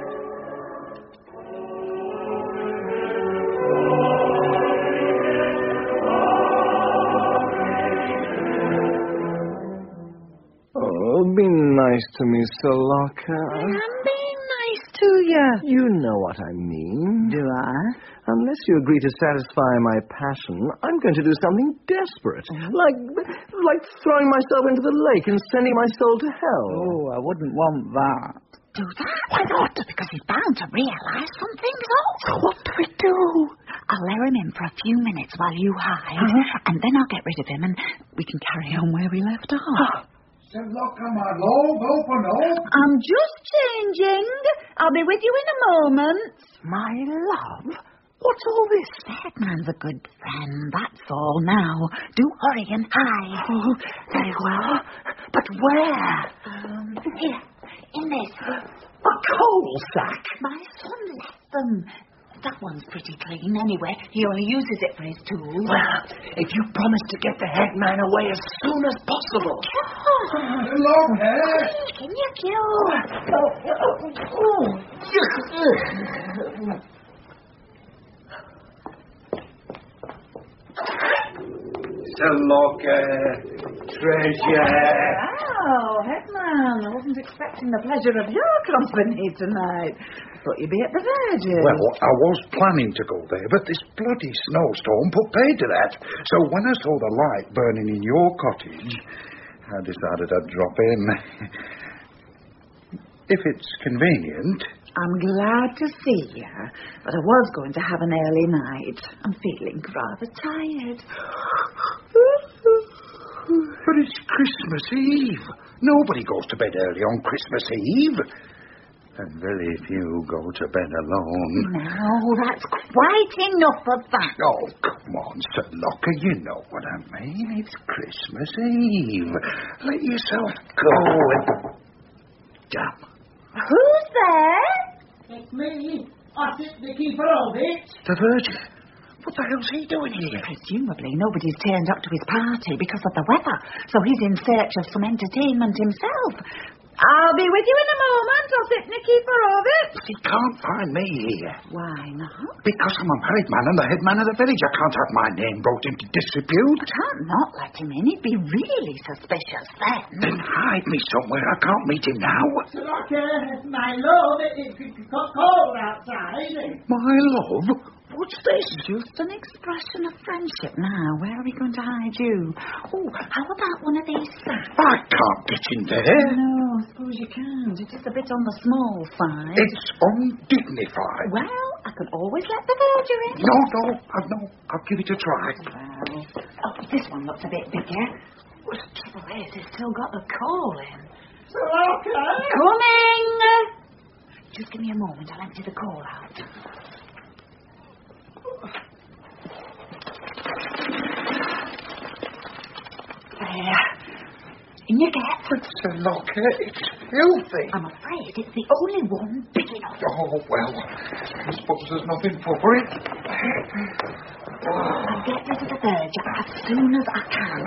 Oh, be nice to me, Solaka. I'm being nice to you. You know what I mean. Do I? Unless you agree to satisfy my passion, I'm going to do something desperate. Mm-hmm. Like like throwing myself into the lake and sending my soul to hell. Oh, I wouldn't want that. Do that? Why not? Because he's bound to realise something, though. What do we do? I'll lure him in for a few minutes while you hide, uh-huh. and then I'll get rid of him and we can carry on where we left off. Look, my love, open up. I'm just changing. I'll be with you in a moment. My love? What's all this? The headman's a good friend, that's all. Now, do hurry and hide. Oh, very well. But where? Um, here, in this. A coal sack? My son left them. That one's pretty clean anyway. He only uses it for his tools. Well, if you promise to get the headman away as soon as possible. Long hair. Can you kill? Sir Locker. Treasure. Oh, Headman, I wasn't expecting the pleasure of your company tonight. I thought you'd be at the Verges. Well, I was planning to go there, but this bloody snowstorm put paid to that. So when I saw the light burning in your cottage, I decided I'd drop in. If it's convenient. I'm glad to see you, but I was going to have an early night. I'm feeling rather tired. But it's Christmas Eve. Nobody goes to bed early on Christmas Eve. And very few go to bed alone. No, that's quite enough of that. Oh, come on, Sir Locker, you know what I mean. It's Christmas Eve. Let yourself go and... Damn. Who's there? It's me. Ossip Nikiforovich. The Virgin. What the hell's he doing here? Presumably nobody's turned up to his party because of the weather, so he's in search of some entertainment himself. I'll be with you in a moment, Ossip Nikiforovich. He can't find me here. Why not? Because I'm a married man and the head man of the village. I can't have my name brought into disrepute. I can't not let him in. He'd be really suspicious then. Then hide me somewhere. I can't meet him now. Locker, my love, it, it got cold outside. My love? What's this? Just an expression of friendship. Now, where are we going to hide you? Oh, how about one of these sacks? I can't get in there. No, I suppose you can't. It is a bit on the small side. It's undignified. Well, I could always let the verger in. No, no, uh, no. I'll give it a try. Well, oh, this one looks a bit bigger. Well, the trouble is, it's still got the coal in. Locker! Coming! Just give me a moment. I'll empty the coal out. There. In you get. It's a locker. It's filthy. I'm afraid it's the only one big enough. Oh, well. I suppose there's nothing for it. I'll get rid of the verger as soon as I can.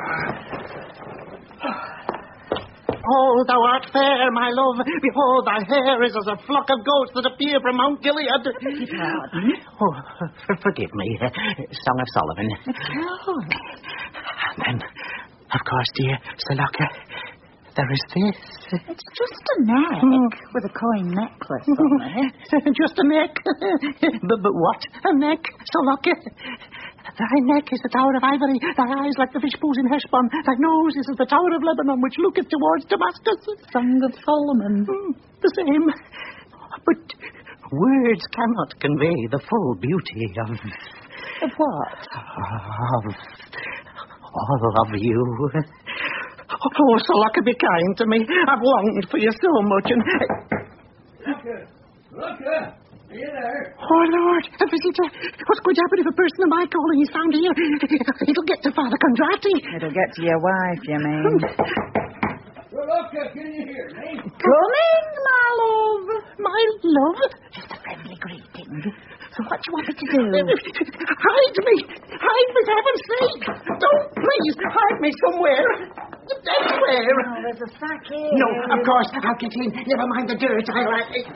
Oh, thou art fair, my love. Behold, thy hair is as a flock of goats that appear from Mount Gilead. Pardon? Oh, f- forgive me. Uh, Song of Solomon. Oh. And then, of course, dear Sir Locker, there is this. It's just a neck with a coin necklace on it. Just a neck? but, but what? A neck, Sir Locker? Thy neck is the Tower of Ivory, thy eyes like the fish pools in Heshbon, thy nose is as the Tower of Lebanon, which looketh towards Damascus. Song of Solomon. Mm, the same. But words cannot convey the full beauty of... Of what? Of... all of you. Oh, Sir Locker, be kind to me. I've longed for you so much, and... Locker! Locker! Are you there? Oh, Lord, a visitor. What's going to happen if a person of my calling is found here? It'll get to Father Condrati. It'll get to your wife, you mean. Well, Locker, can you hear me? Coming, my love. My love? Just a friendly greeting. So what do you want me to do? Hide me! Hide me, for heaven's sake! Don't, please, hide me somewhere. Anywhere. Oh, there's a sack here. No, of course, I'll get in. Never mind the dirt. I'll...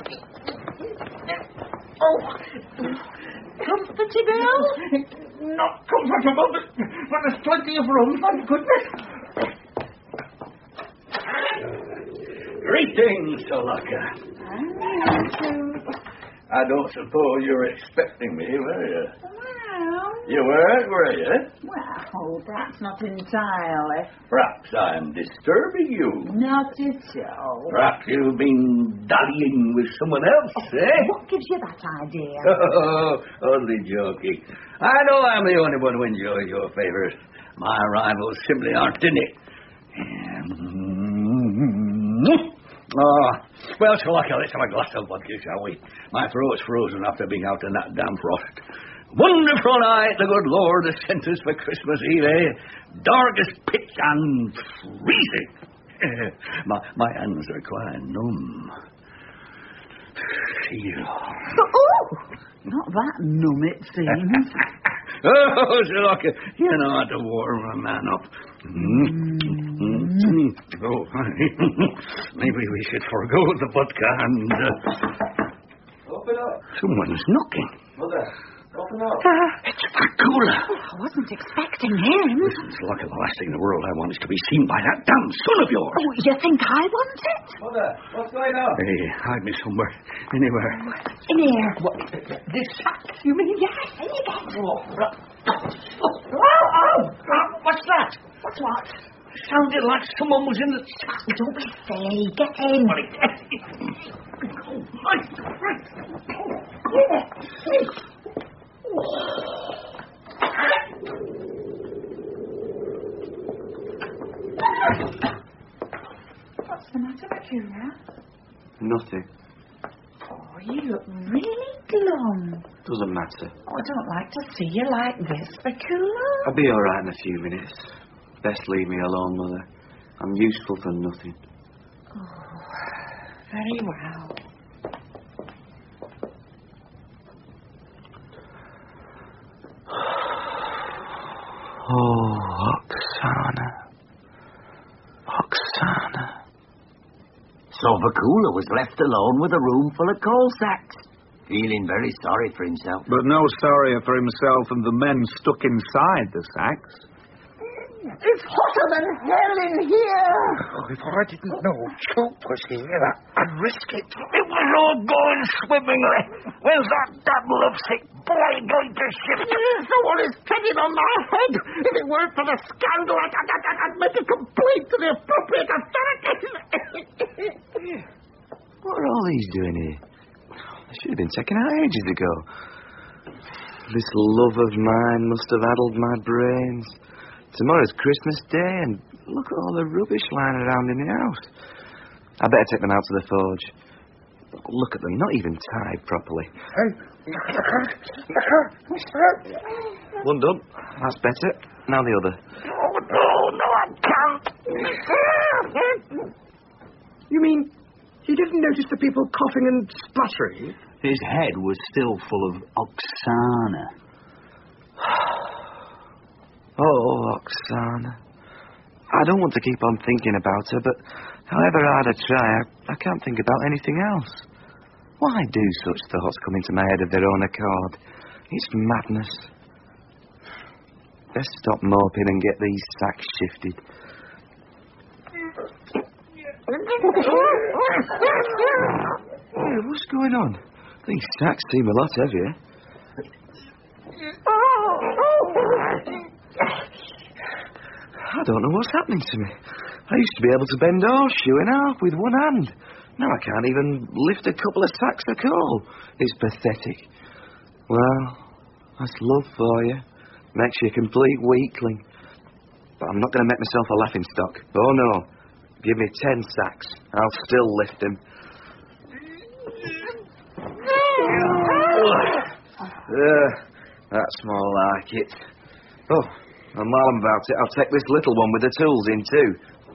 Oh. Comfortable? Not comfortable, but, but there's plenty of room, thank goodness. Greetings, Sir Locker. I don't suppose you're expecting me, were you? Well... You weren't, were you? Well, perhaps not entirely. Perhaps I'm disturbing you. Not at all. Perhaps you've been dallying with someone else, oh, eh? What gives you that idea? Oh, only joking. I know I'm the only one who enjoys your favours. My rivals simply aren't in it. Oh, well, so Locker, let's have a glass of vodka, shall we? My throat's frozen after being out in that damn frost. Wonderful night the good Lord has sent us for Christmas Eve, eh? Dark as pitch and freezing. my, my hands are quite numb. Feel. Oh, not that numb, it seems. Oh, Sir Locker, you know how to warm a man up. Mm. Mm. Oh, maybe we should forego the vodka and... Uh... Open up. Someone's knocking. Mother, open It's Dracula. I wasn't expecting him. It's lucky the last thing in the world I want is to be seen by that damn son of yours. Oh, you think I want it? Mother, what's going on? Hey, hide me somewhere. Anywhere. In here. What? This sack, you mean? Yes, in you get. Oh, oh, what's that? What's what? Sounded like someone was in the sack. Don't be silly. Get in. What's the matter, Dracula? Nothing. Oh, you look really glum. Doesn't matter. Oh, I don't like to see you like this, Dracula. I'll be all right in a few minutes. Best leave me alone, Mother. I'm useful for nothing. Oh, very well. Oh, Oksana. Oksana. So Vakula was left alone with a room full of coal sacks, feeling very sorry for himself. But no sorrier for himself and the men stuck inside the sacks. It's hotter than hell in here. Oh, if I didn't know Chope was here, I'd risk it. It was all going swimmingly. When's that double of sick boy going to shift? Someone is treading on my head. If it weren't for the scandal, I'd, I'd, I'd, I'd make a complaint to the appropriate authorities. What are all these doing here? They should have been taken out ages ago. This love of mine must have addled my brains. Tomorrow's Christmas Day, and look at all the rubbish lying around in the house. I better take them out to the forge. Look at them, not even tied properly. Hey, One done. That's better. Now the other. Oh, no, no, I can't. You mean he didn't notice the people coughing and spluttering? His head was still full of Oksana. Oh, Oksana. I don't want to keep on thinking about her, but however hard I try, I, I can't think about anything else. Why do such thoughts come into my head of their own accord? It's madness. Let's stop moping and get these sacks shifted. Hey, what's going on? These sacks seem a lot heavier. I don't know what's happening to me. I used to be able to bend a horseshoe in half with one hand. Now I can't even lift a couple of sacks of coal. It's pathetic. Well, that's love for you. Makes you a complete weakling. But I'm not going to make myself a laughingstock. Oh, no. Give me ten sacks. I'll still lift them. Uh, that's more like it. Oh, and while I'm about it, I'll take this little one with the tools in, too.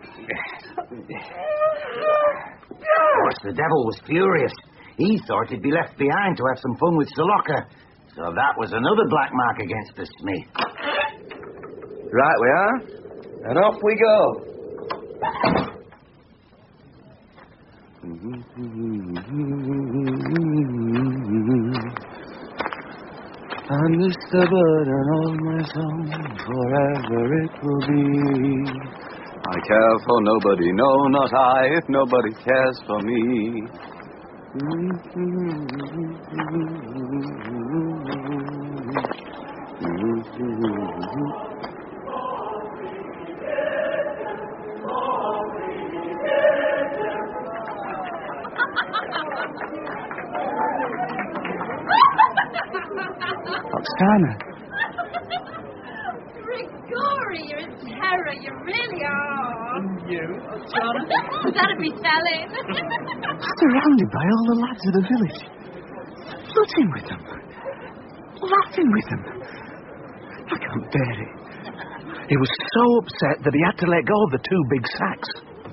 Of course, the devil was furious. He thought he'd be left behind to have some fun with Saloka. So that was another black mark against the smith. Right we are. And off we go. I'm the burden of my song, forever it will be. I care for nobody, no, not I, if nobody cares for me. Oksana. Grigori, you're a terror. You really are. You, Oksana? That'd be telling. Surrounded by all the lads of the village. Flirting with them. Laughing with them. I can't bear it. He was so upset that he had to let go of the two big sacks.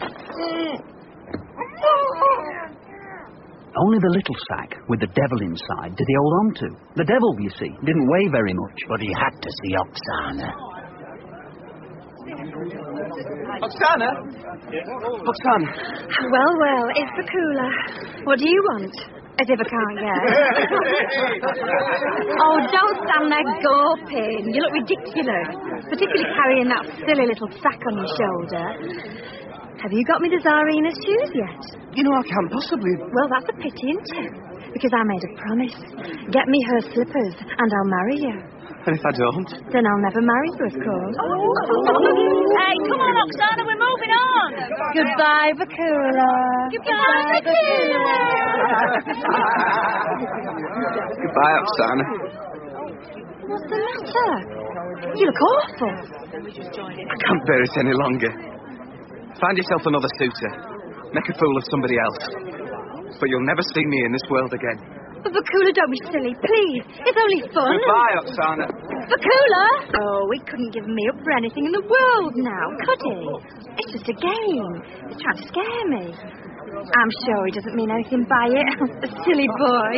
Only the little sack with the devil inside did he hold on to. The devil, you see, didn't weigh very much. But he had to see Oksana. Oksana? Oksana? Well, well, it's the cooler. What do you want? As if I can't guess. Oh, don't stand there gawping. You look ridiculous. Particularly carrying that silly little sack on your shoulder. Have you got me the Tsarina's shoes yet? You know, I can't possibly... Well, that's a pity, isn't it? Because I made a promise. Get me her slippers and I'll marry you. And if I don't? Then I'll never marry you, of course. Hey, come on, Oksana, we're moving on. Goodbye, Bakula. Goodbye, Bakula. Goodbye, Oksana. What's the matter? You look awful. I can't bear it any longer. Find yourself another suitor. Make a fool of somebody else. But you'll never see me in this world again. But Bakula, don't be silly, please. It's only fun. Goodbye, Oksana. Bakula! Oh, he couldn't give me up for anything in the world now, could he? It's just a game. He's trying to scare me. I'm sure he doesn't mean anything by it. A silly boy.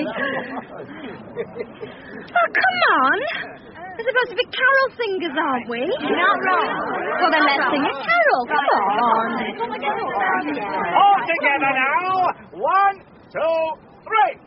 Oh, come on. We're supposed to be carol singers, aren't we? Not wrong. Well, then let's sing a carol. Come on. All together now. One, two, three.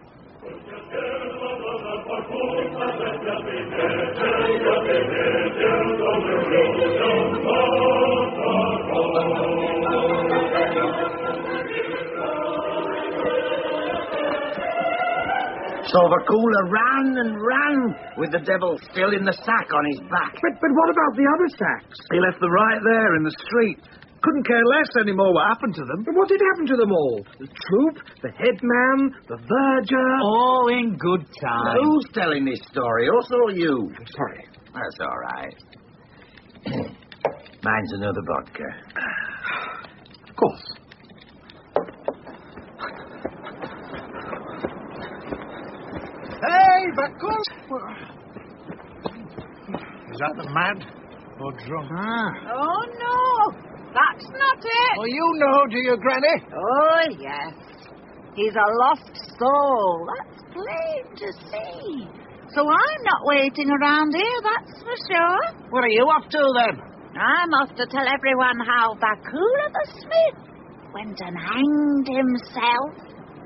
So Bakula ran and ran with the devil still in the sack on his back. But, but what about the other sacks? He left them right there in the street. Couldn't care less anymore what happened to them. But what did happen to them all? The troop, the headman, the verger... All in good time. Who's telling this story? Us or you? I'm sorry. That's all right. Mine's another vodka. Of course. Hey, Bakula! Is that the mad or drunk? Ah. Oh, no. That's not it. Well, you know, do you, Granny? Oh, yes. He's a lost soul. That's plain to see. So I'm not waiting around here, that's for sure. What are you off to, then? I'm off to tell everyone how Bakula the Smith went and hanged himself.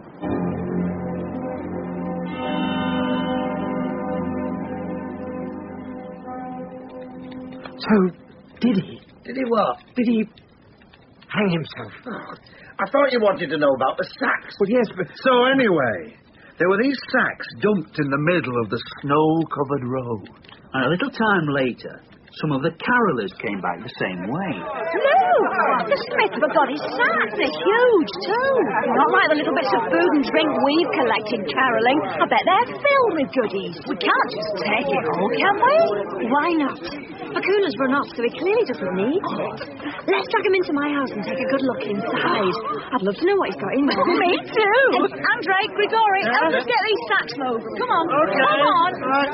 So, did he? Did he what? Did he hang himself? Oh, I thought you wanted to know about the sacks. Well, yes, but... So, anyway, there were these sacks dumped in the middle of the snow-covered road. And a little time later, some of the carolers came back the same way. Look! The Smith forgot his sacks. They're huge, too. Not like the little bits of food and drink we've collected caroling. I bet they're filled with goodies. We can't just take it all, can we? Why not? Bakula's run off, so he clearly doesn't need it. Let's drag him into my house and take a good look inside. I'd love to know what he's got in there. Me too. Andre, Grigori, help us get these sacks moving. Come on. Okay. Come on.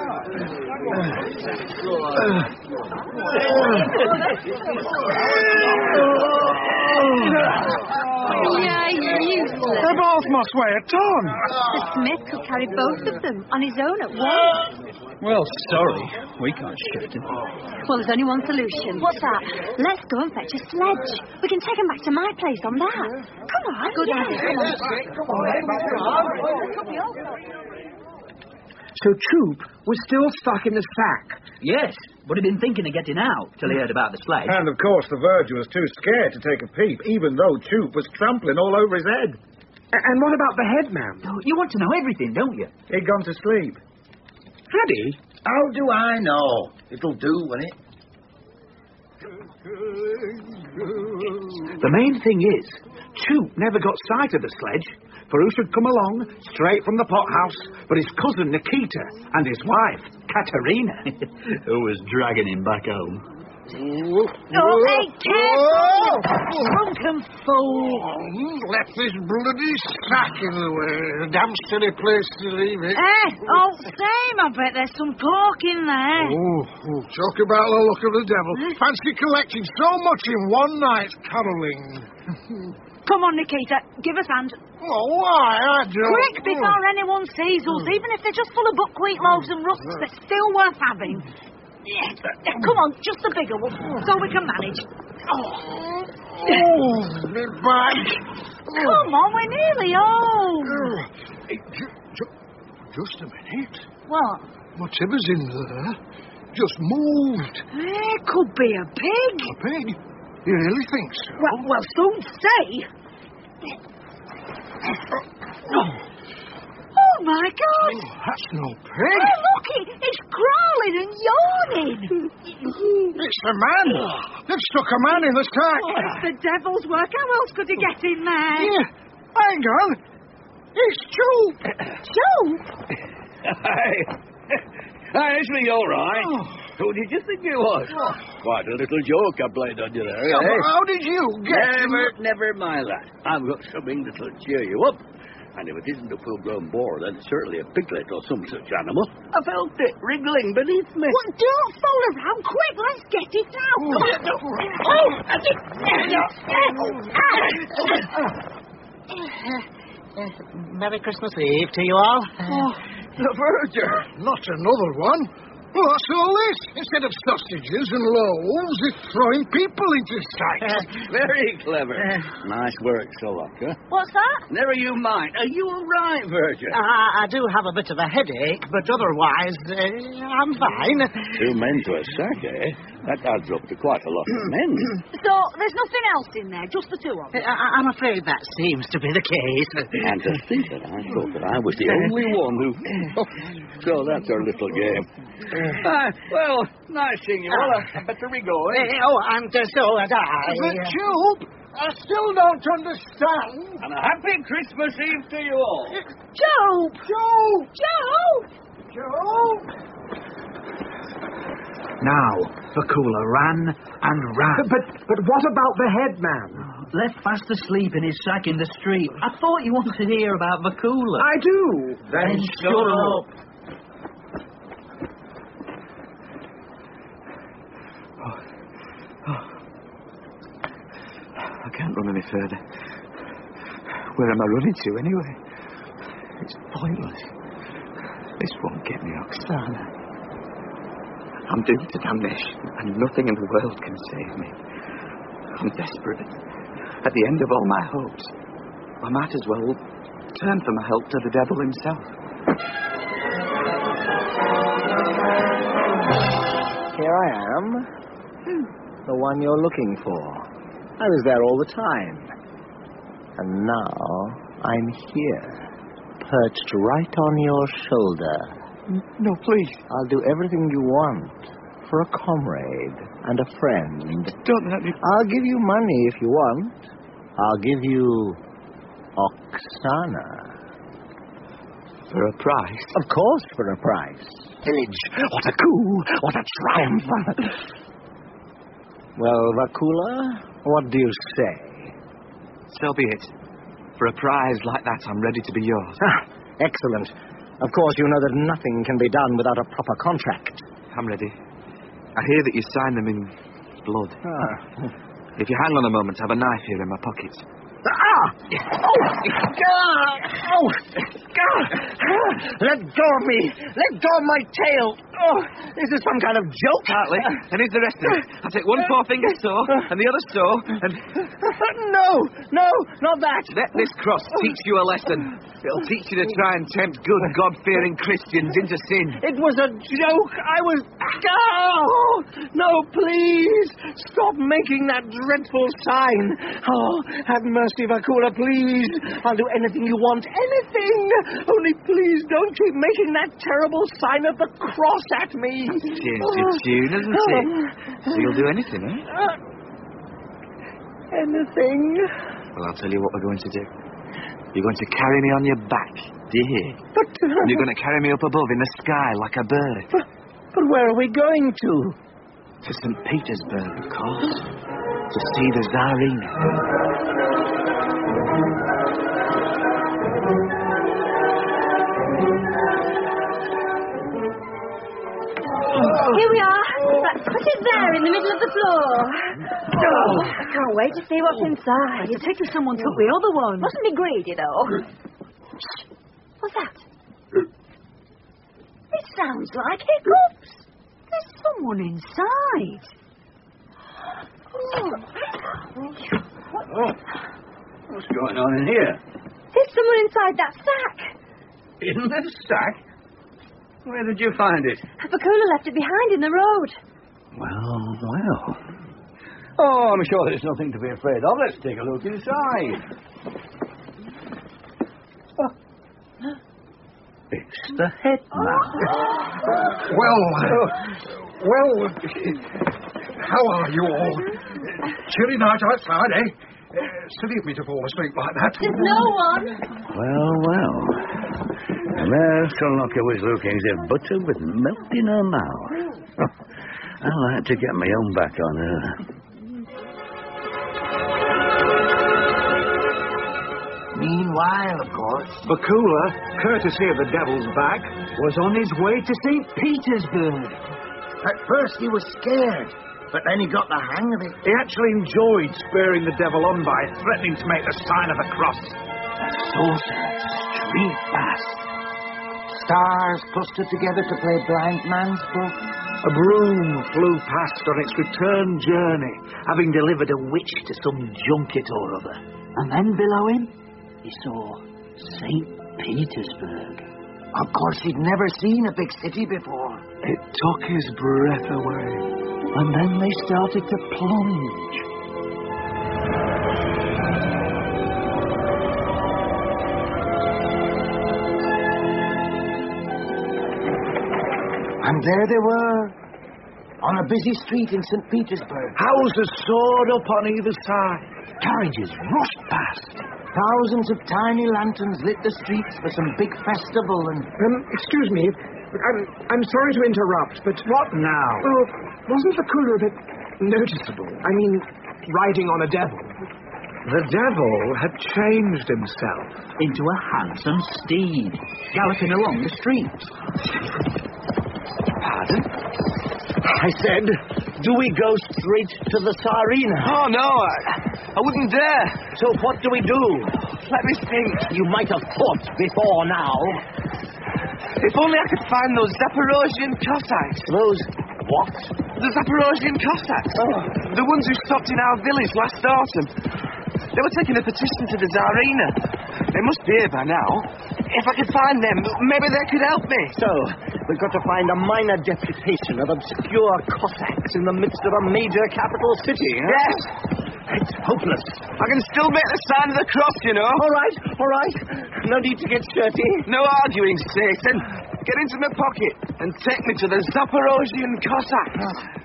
Yeah, useless. They both must weigh a ton. The Smith could carry both of them on his own at once. Well, sorry, we can't shift him. Well, there's only one solution. What's that? Let's go and fetch a sledge. We can take him back to my place on that. Come on. Good idea. So Troop was still stuck in the sack. Yes, but he'd been thinking of getting out till he heard about the sledge. And, of course, the verger was too scared to take a peep, even though Troop was trampling all over his head. A- and what about the headman? Oh, you want to know everything, don't you? He'd gone to sleep. Had he? How do I know? It'll do, won't it? The main thing is, Troop never got sight of the sledge, for who should come along, straight from the pothouse, but his cousin Nikita and his wife, Katerina. Who was dragging him back home. Oh, hey, careful, you drunken fool. Left this bloody sack in the way. A damn silly place to leave it. Eh, oh, same. I bet there's some pork in there. Oh, oh, talk about the luck of the devil. Fancy collecting so much in one night caroling. Come on, Nikita, give us hand. Oh, why? I don't... Quick, before anyone sees us, even if they're just full of buckwheat loaves and rusks, they're still worth having. Yeah, come on, just the bigger one, so we can manage. Oh, oh my back. Come on, we're nearly home. Just a minute. What? Whatever's in there just moved. It could be a pig. A pig? You really think so? Well, well, some say. Oh, my God. Oh, that's no pig. Hey, look, it, it's crawling and yawning. It's the man. They've stuck a man in the sack. Oh, it's the devil's work. How else could he get in there? Here, hang on. It's Joop. Joop? Hi. Hi, it's me, all right. Oh. Who did you think you was? Oh. Quite a little joke I played on you there, Yeah, eh? but how did you get... Never, never mind that. I've got something that'll cheer you up. And if it isn't a full-grown boar, then it's certainly a piglet or some such animal. I felt it wriggling beneath me. Well, don't fool around. Quick, let's get it out. Oh, uh, Merry Christmas Eve to you all. Oh, the Verger. Not another one. Well, that's all this. Instead of sausages and loaves, it's throwing people into sacks. Very clever. Uh, nice work, Solaka. What's that? Never you mind. Are you all right, Virgil? Uh, I do have a bit of a headache, but otherwise, uh, I'm fine. Two men to a sack, eh? That adds up to quite a lot of men. So, there's nothing else in there, just the two of them? I- I'm afraid that seems to be the case. And to think that I thought that I was the only one who... Oh, so that's our little game. Uh, well, nice seeing you all. I better be going. Uh, oh, and uh, so had I. But, Joop, I still don't understand. And a happy Christmas Eve to you all. Joop! Joop! Joop! Joop! Now, Vakula ran and ran. But, but what about the headman? Left fast asleep in his sack in the street. I thought you wanted to hear about Vakula. I do. Then shut up. Oh. Oh. I can't run any further. Where am I running to, anyway? It's pointless. This won't get me Oksana. I'm doomed to damnation, and nothing in the world can save me. I'm desperate. At the end of all my hopes, I might as well turn for my help to the devil himself. Here I am. The one you're looking for. I was there all the time. And now I'm here, perched right on your shoulder. No, please. I'll do everything you want for a comrade and a friend. Don't let me... I'll give you money if you want. I'll give you Oksana. For a price? Of course, for a price. Pillage. What a coup. What a triumph. Well, Vakula, what do you say? So be it. For a prize like that, I'm ready to be yours. Ah, excellent. Of course, you know that nothing can be done without a proper contract. I'm ready. I hear that you sign them in blood. Ah. If you hang on a moment, I have a knife here in my pocket. Ah! Oh! God! Oh! God! Let go of me! Let go of my tail! Oh! This is some kind of joke. Partly. And here's the rest of it. I'll take one forefinger so, and the other so, and... No! No! Not that! Let this cross teach you a lesson. It'll teach you to try and tempt good, God-fearing Christians into sin. It was a joke. I was... Oh! No, please! Stop making that dreadful sign. Oh, have mercy, Vakula, please. I'll do anything you want. Anything! Only please don't keep making that terrible sign of the cross at me. Changed your tune, hasn't it? So you'll do anything, eh? Uh, anything? Well, I'll tell you what we're going to do. You're going to carry me on your back, do you hear? But... Uh, and you're going to carry me up above in the sky like a bird. But, but where are we going to? To Saint Petersburg, of course. To see the Tsarina. Here we are. Put it there in the middle of the floor. Oh, I can't wait to see what's inside. You'd think if someone took the other one. Mustn't be greedy, though. What's that? It sounds like hiccups. There's someone inside. Oh. Oh. What's going on in here? There's someone inside that sack. In the stack? Where did you find it? Bakula left it behind in the road. Well, well. Oh, I'm sure there's nothing to be afraid of. Let's take a look inside. Oh. It's the headmaster. Well, uh, well, how are you all? Chilly night outside, eh? Uh, silly of me to fall asleep like that. There's no one. Well, well. Master Locker was looking as if butter would melt in her mouth. I'll have to get my own back on her. Meanwhile, of course, Bakula, courtesy of the Devil's Back, was on his way to Saint Petersburg. At first he was scared, but then he got the hang of it. He actually enjoyed spurring the devil on by threatening to make the sign of the cross. Saucer street past. Stars clustered together to play Blind Man's Book. A broom flew past on its return journey, having delivered a witch to some junket or other. And then below him, he saw Saint Petersburg. Of course, he'd never seen a big city before. It took his breath away, and then they started to plunge. And there they were, on a busy street in Saint Petersburg. Houses soared up on either side. Carriages rushed past. Thousands of tiny lanterns lit the streets for some big festival and... Um, excuse me. I'm, I'm sorry to interrupt, but... What now? Well, wasn't the cooler a bit noticeable? I mean, riding on a devil. The devil had changed himself into a handsome steed, galloping along the streets. Pardon? I said, do we go straight to the Tsarina? Oh, no, I, I wouldn't dare. So what do we do? Let me think. You might have thought before now. If only I could find those Zaporozhian Cossacks. Those what? The Zaporozhian Cossacks. Oh. The ones who stopped in our village last autumn. They were taking a petition to the Tsarina. They must be here by now. If I could find them, maybe they could help me. So, we've got to find a minor deputation of obscure Cossacks in the midst of a major capital city, huh? Yes. It's hopeless. I can still make the sign of the cross, you know. All right, all right. No need to get shirty. No arguing, Satan. Get into my pocket and take me to the Zaporozhian Cossacks.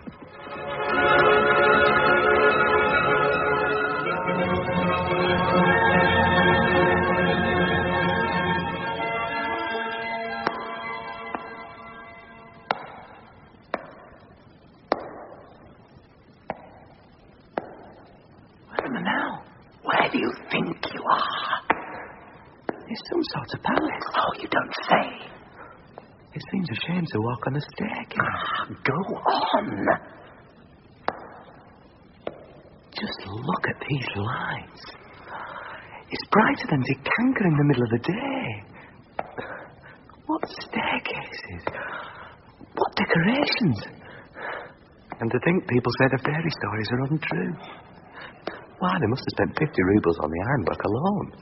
Now, where do you think you are? It's some sort of palace. Oh, you don't say. It seems a shame to walk on a staircase. Ah, go on. Just look at these lights. It's brighter than Dikanka in the middle of the day. What staircases? What decorations? And to think people say the fairy stories are untrue. Why, they must have spent fifty rubles on the ironwork alone.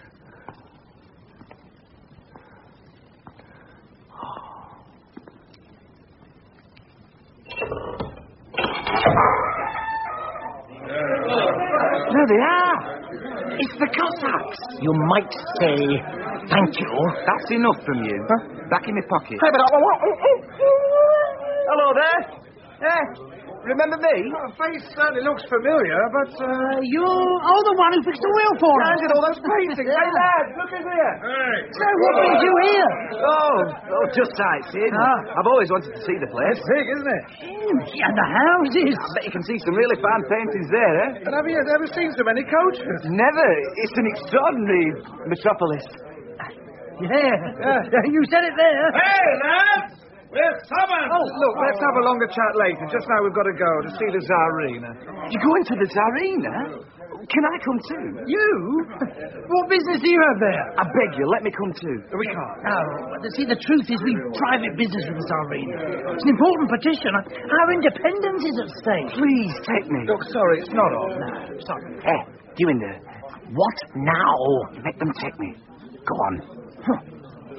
There they are. It's the Cossacks. You might say thank you. That's enough from you. Huh? Back in my pocket. Hey, but Hello there. Yeah. Remember me? Your face certainly looks familiar, but... Uh... You are the one who fixed the wheel for us. And did all those paintings. Hey, lads, look at here. Hey. So what brings you here? Oh, oh just sightseeing. Ah. I've always wanted to see the place. It's big, isn't it? Huge. And the houses. I bet you can see some really fine paintings there, eh? And have you ever seen so many coaches? Never. It's an extraordinary metropolis. Yeah. yeah. You said it there. Hey, lads! We're summoned! Oh, look, let's have a longer chat later. Just now we've got to go to see the Tsarina. You're going to the Tsarina? Can I come too? You? What business do you have there? I beg you, let me come too. We can't. No. See, the truth is we've private business with the Tsarina. It's an important petition. Our independence is at stake. Please, take me. Look, sorry, it's not on. No, sorry. Hey, you in there. What now? Make them take me. Go on. Huh.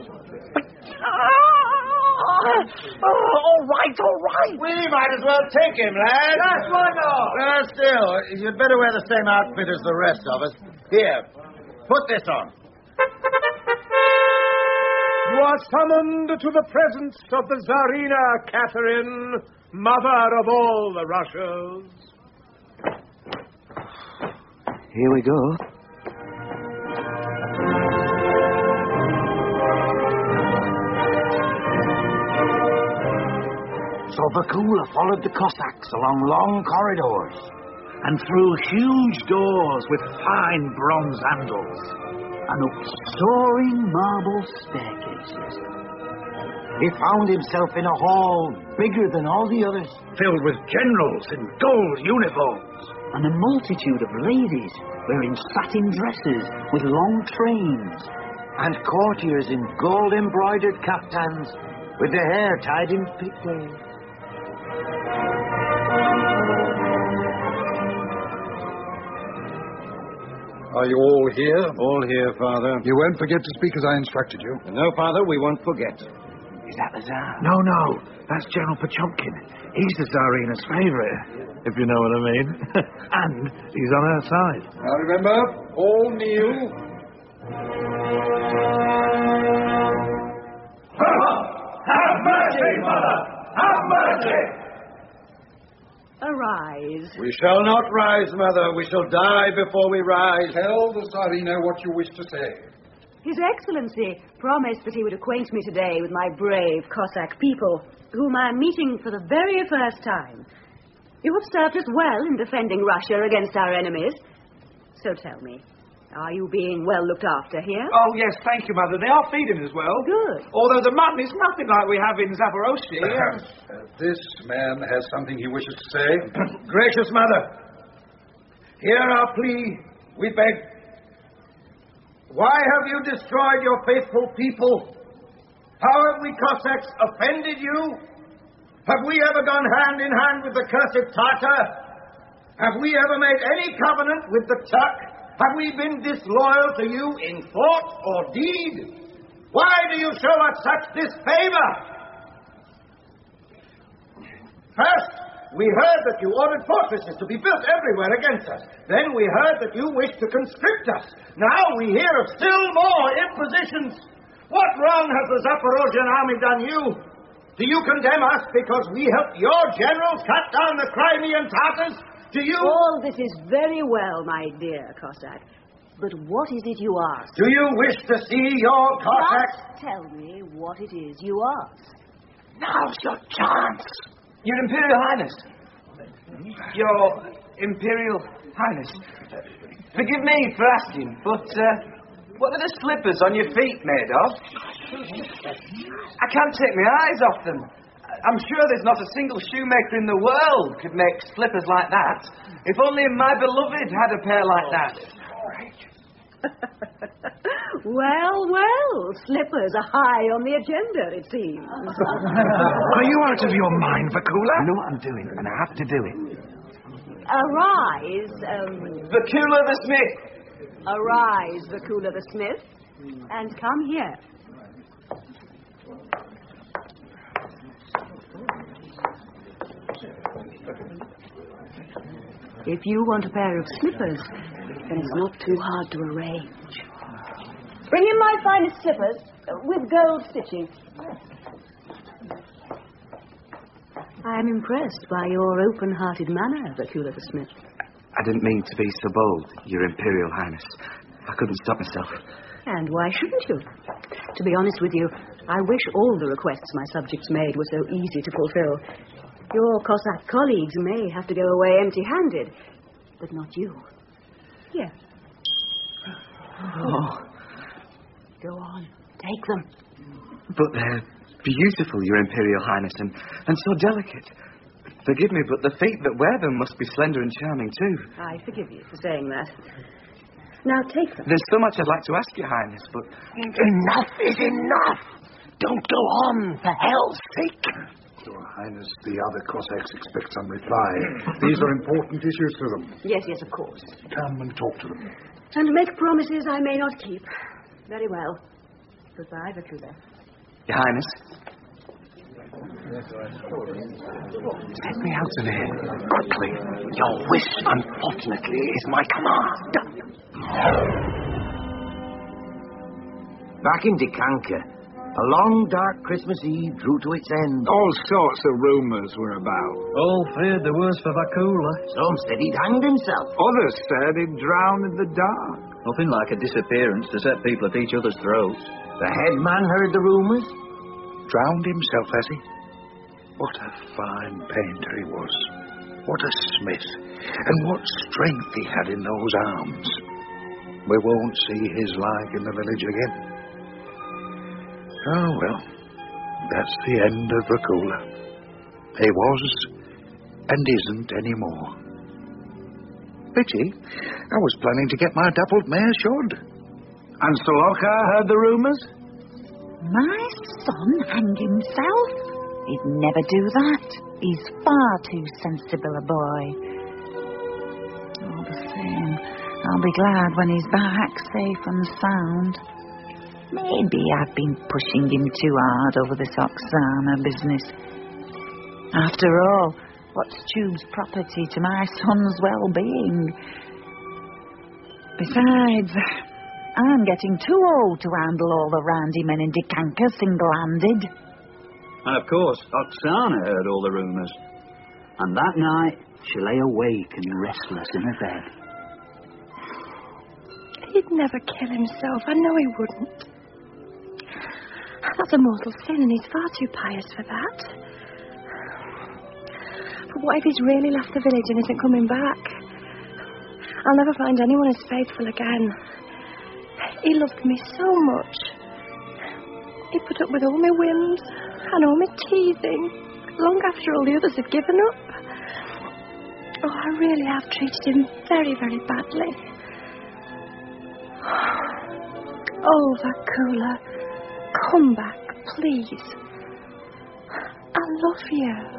Oh, all right, all right. We might as well take him, lad. That's one off. Well, still, you'd better wear the same outfit as the rest of us. Here, put this on. You are summoned to the presence of the Tsarina, Catherine, mother of all the Russias. Here we go. So Vakula followed the Cossacks along long corridors and through huge doors with fine bronze handles and up soaring marble staircases. He found himself in a hall bigger than all the others, filled with generals in gold uniforms and a multitude of ladies wearing satin dresses with long trains and courtiers in gold-embroidered kaftans with their hair tied in pigtails. Are you all here? All here, Father. You won't forget to speak as I instructed you. No, Father, we won't forget. Is that the Tsar? No, no. That's General Pochomkin. He's the Tsarina's favourite, if you know what I mean. And he's on her side. Now remember, all kneel. Have mercy, Mother! Have mercy! Arise. We shall not rise, Mother. We shall die before we rise. Tell the Tsarina what you wish to say. His Excellency promised that he would acquaint me today with my brave Cossack people, whom I am meeting for the very first time. You have served us well in defending Russia against our enemies. So tell me, are you being well looked after here? Oh, yes, thank you, Mother. They are feeding us well. Good. Although the mutton is nothing like we have in Zaporozhye. Uh, this man has something he wishes to say. Gracious Mother, hear our plea, we beg. Why have you destroyed your faithful people? How have we Cossacks offended you? Have we ever gone hand in hand with the cursed Tartar? Have we ever made any covenant with the Turk? Have we been disloyal to you in thought or deed? Why do you show us such disfavor? First, we heard that you ordered fortresses to be built everywhere against us. Then we heard that you wished to conscript us. Now we hear of still more impositions. What wrong has the Zaporozhian army done you? Do you condemn us because we helped your generals cut down the Crimean Tatars? Do you... All this is very well, my dear Cossack. But what is it you ask? Do you wish to see your Cossacks? Just tell me what it is you ask. Now's your chance. Your Imperial Highness. Your Imperial Highness. Forgive me for asking, but uh, what are the slippers on your feet made of? I can't take my eyes off them. I'm sure there's not a single shoemaker in the world could make slippers like that. If only my beloved had a pair like that. Well, well, slippers are high on the agenda, it seems. Are you out of your mind, Vakula? I know what I'm doing, and I have to do it. Arise, um... Vakula the Smith! Arise, Vakula the Smith, and come here. If you want a pair of slippers, then it's not too hard to arrange. Bring in my finest slippers, uh, with gold stitching. I am impressed by your open-hearted manner, Vakula the Smith. I didn't mean to be so bold, Your Imperial Highness. I couldn't stop myself. And why shouldn't you? To be honest with you, I wish all the requests my subjects made were so easy to fulfill. Your Cossack colleagues may have to go away empty-handed, but not you. Here. Oh. Go on. Take them. But they're beautiful, Your Imperial Highness, and, and so delicate. Forgive me, but the feet that wear them must be slender and charming, too. I forgive you for saying that. Now take them. There's so much I'd like to ask Your Highness, but... Enough is enough! Don't go on, for hell's sake! Your Highness, the other Cossacks expect some reply. These are important issues to them. Yes, yes, of course. Come and talk to them. And make promises I may not keep. Very well. Goodbye, Vakula. Your Highness. Take me out of here, quickly. Your wish, unfortunately, is my command. Back in Decanka, a long, dark Christmas Eve drew to its end. All sorts of rumours were about. All feared the worst for Vakula. Some said he'd hanged himself. Others said he'd drowned in the dark. Nothing like a disappearance to set people at each other's throats. The head man heard the rumours. Drowned himself, has he? What a fine painter he was. What a smith. And what strength he had in those arms. We won't see his like in the village again. Oh, well, that's the end of Vakula. He was and isn't anymore. Pity. I was planning to get my dappled mare shod. And Saloka heard the rumours? My son hanged himself? He'd never do that. He's far too sensible a boy. All the same, I'll be glad when he's back, safe and sound. Maybe I've been pushing him too hard over this Oksana business. After all, what's Tube's property to my son's well-being? Besides, I'm getting too old to handle all the randy men in Decanka single-handed. And of course, Oksana heard all the rumours. And that night, she lay awake and restless in her bed. He'd never kill himself. I know he wouldn't. That's a mortal sin, and he's far too pious for that. But what if he's really left the village and isn't coming back? I'll never find anyone as faithful again. He loved me so much. He put up with all my whims and all my teasing, long after all the others had given up. Oh, I really have treated him very, very badly. Oh, Vakula, come back, please. I love you.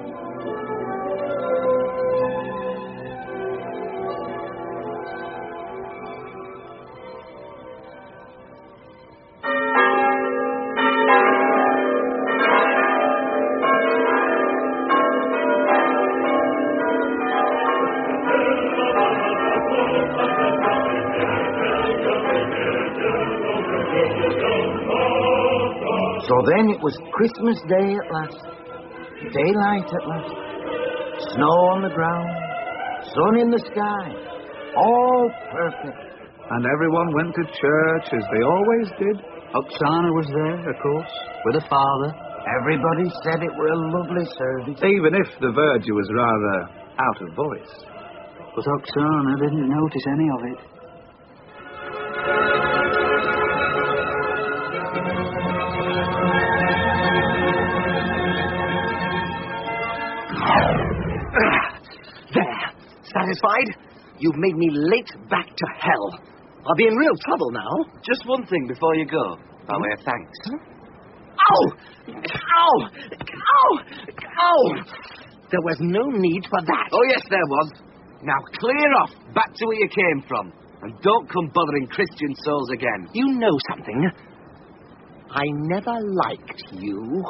So then it was Christmas Day at last. Daylight at last. Snow on the ground. Sun in the sky. All perfect. And everyone went to church as they always did. Oksana was there, of course, with her father. Everybody said it were a lovely service. Even if the verger was rather out of voice. But Oksana didn't notice any of it. There. Satisfied? You've made me late back to hell. I'll be in real trouble now. Just one thing before you go. By way of thanks. Ow! Ow! Ow! Ow! There was no need for that. Oh, yes, there was. Now clear off, back to where you came from. And don't come bothering Christian souls again. You know something? I never liked you.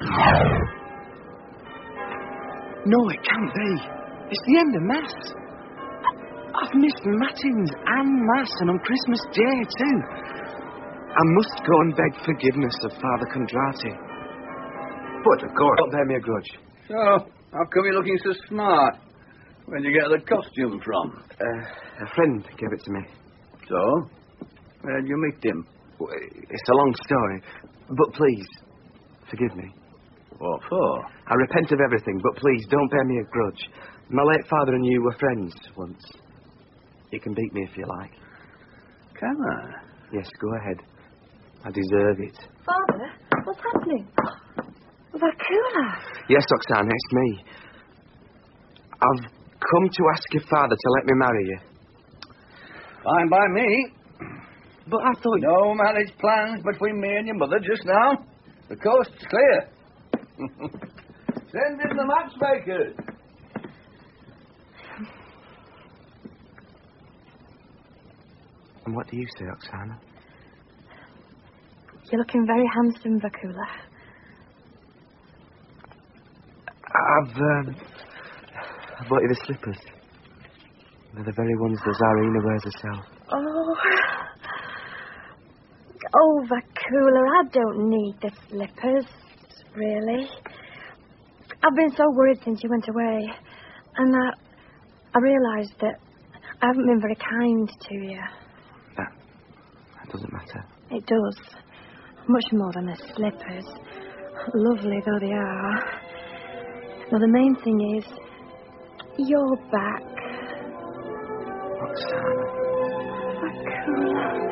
No, it can't be. It's the end of Mass. I've missed Matins and Mass, and on Christmas Day, too. I must go and beg forgiveness of Father Kondraty. But, of course... Don't bear me a grudge. So, how come you're looking so smart? Where'd you get the costume from? Uh, a friend gave it to me. So? Where'd you meet him? Well, it's a long story. But please, forgive me. What for? I repent of everything, but please, don't bear me a grudge. My late father and you were friends once. You can beat me if you like. Can I? Yes, go ahead. I deserve it. Father, what's happening? Vakula. Yes, Oksana, it's me. I've come to ask your father to let me marry you. Fine by me. But I thought... No marriage plans between me and your mother just now. The coast's clear. Send in the matchmakers. And what do you say, Oksana? You're looking very handsome, Vakula. I've, um... I bought you the slippers. They're the very ones that Tsarina wears herself. Oh... Oh, Vakula, I don't need the slippers, really. I've been so worried since you went away. And I, I realised that I haven't been very kind to you. That, that doesn't matter. It does. Much more than the slippers. Lovely though they are. Well, the main thing is, you're back. Oksana. Vakula.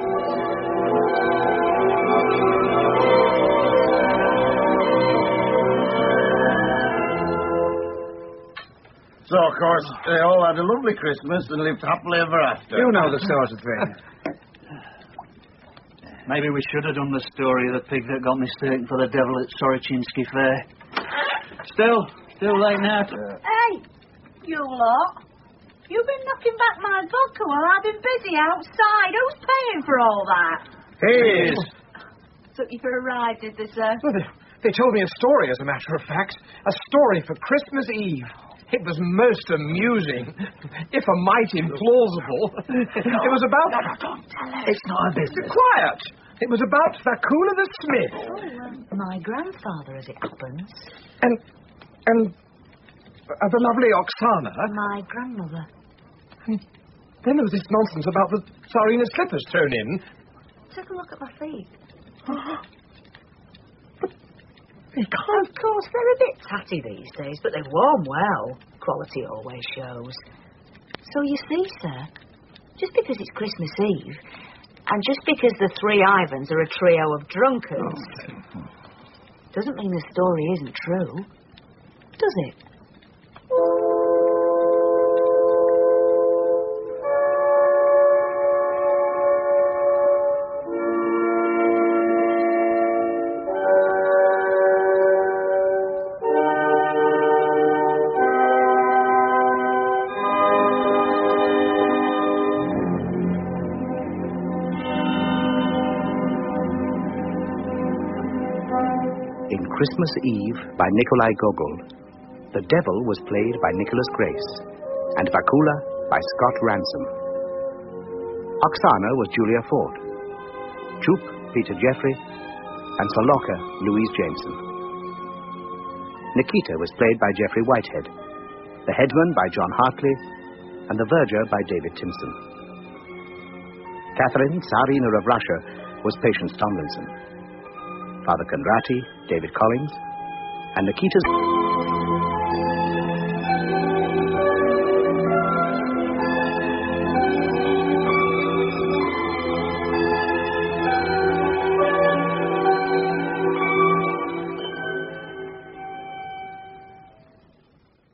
So, of course, they all had a lovely Christmas and lived happily ever after. You know the sort of thing. Maybe we should have done the story of the pig that got mistaken for the devil at Sorochinsky Fair. Still, too late now. Hey, you lot. You've been knocking back my vodka while I've been busy outside. Who's paying for all that? Hey. Took you for a ride, did they, sir? Well, they, they told me a story, as a matter of fact. A story for Christmas Eve. It was most amusing, if a mite implausible. It was about... No, no, don't tell us. It's not a business. Quiet! It was about Vakula the Smith. Oh, um, my grandfather, as it happens. And... and... Uh, the lovely Oksana. My grandmother. Then there was this nonsense about the Tsarina slippers thrown in. Take a look at my feet. They can't... Of course, they're a bit tatty these days, but they warm well. Quality always shows. So you see, sir, just because it's Christmas Eve, and just because the three Ivans are a trio of drunkards, oh. doesn't mean the story isn't true, does it? Christmas Eve by Nikolai Gogol. The Devil was played by Nicholas Grace, and Vakula by Scott Ransom. Oksana was Julia Ford. Choop, Peter Jeffrey, and Saloka, Louise Jameson. Nikita was played by Jeffrey Whitehead, the Headman by John Hartley, and the Verger by David Timson. Catherine, Tsarina of Russia, was Patience Tomlinson. Father Conrati, David Collins, and Nikita's...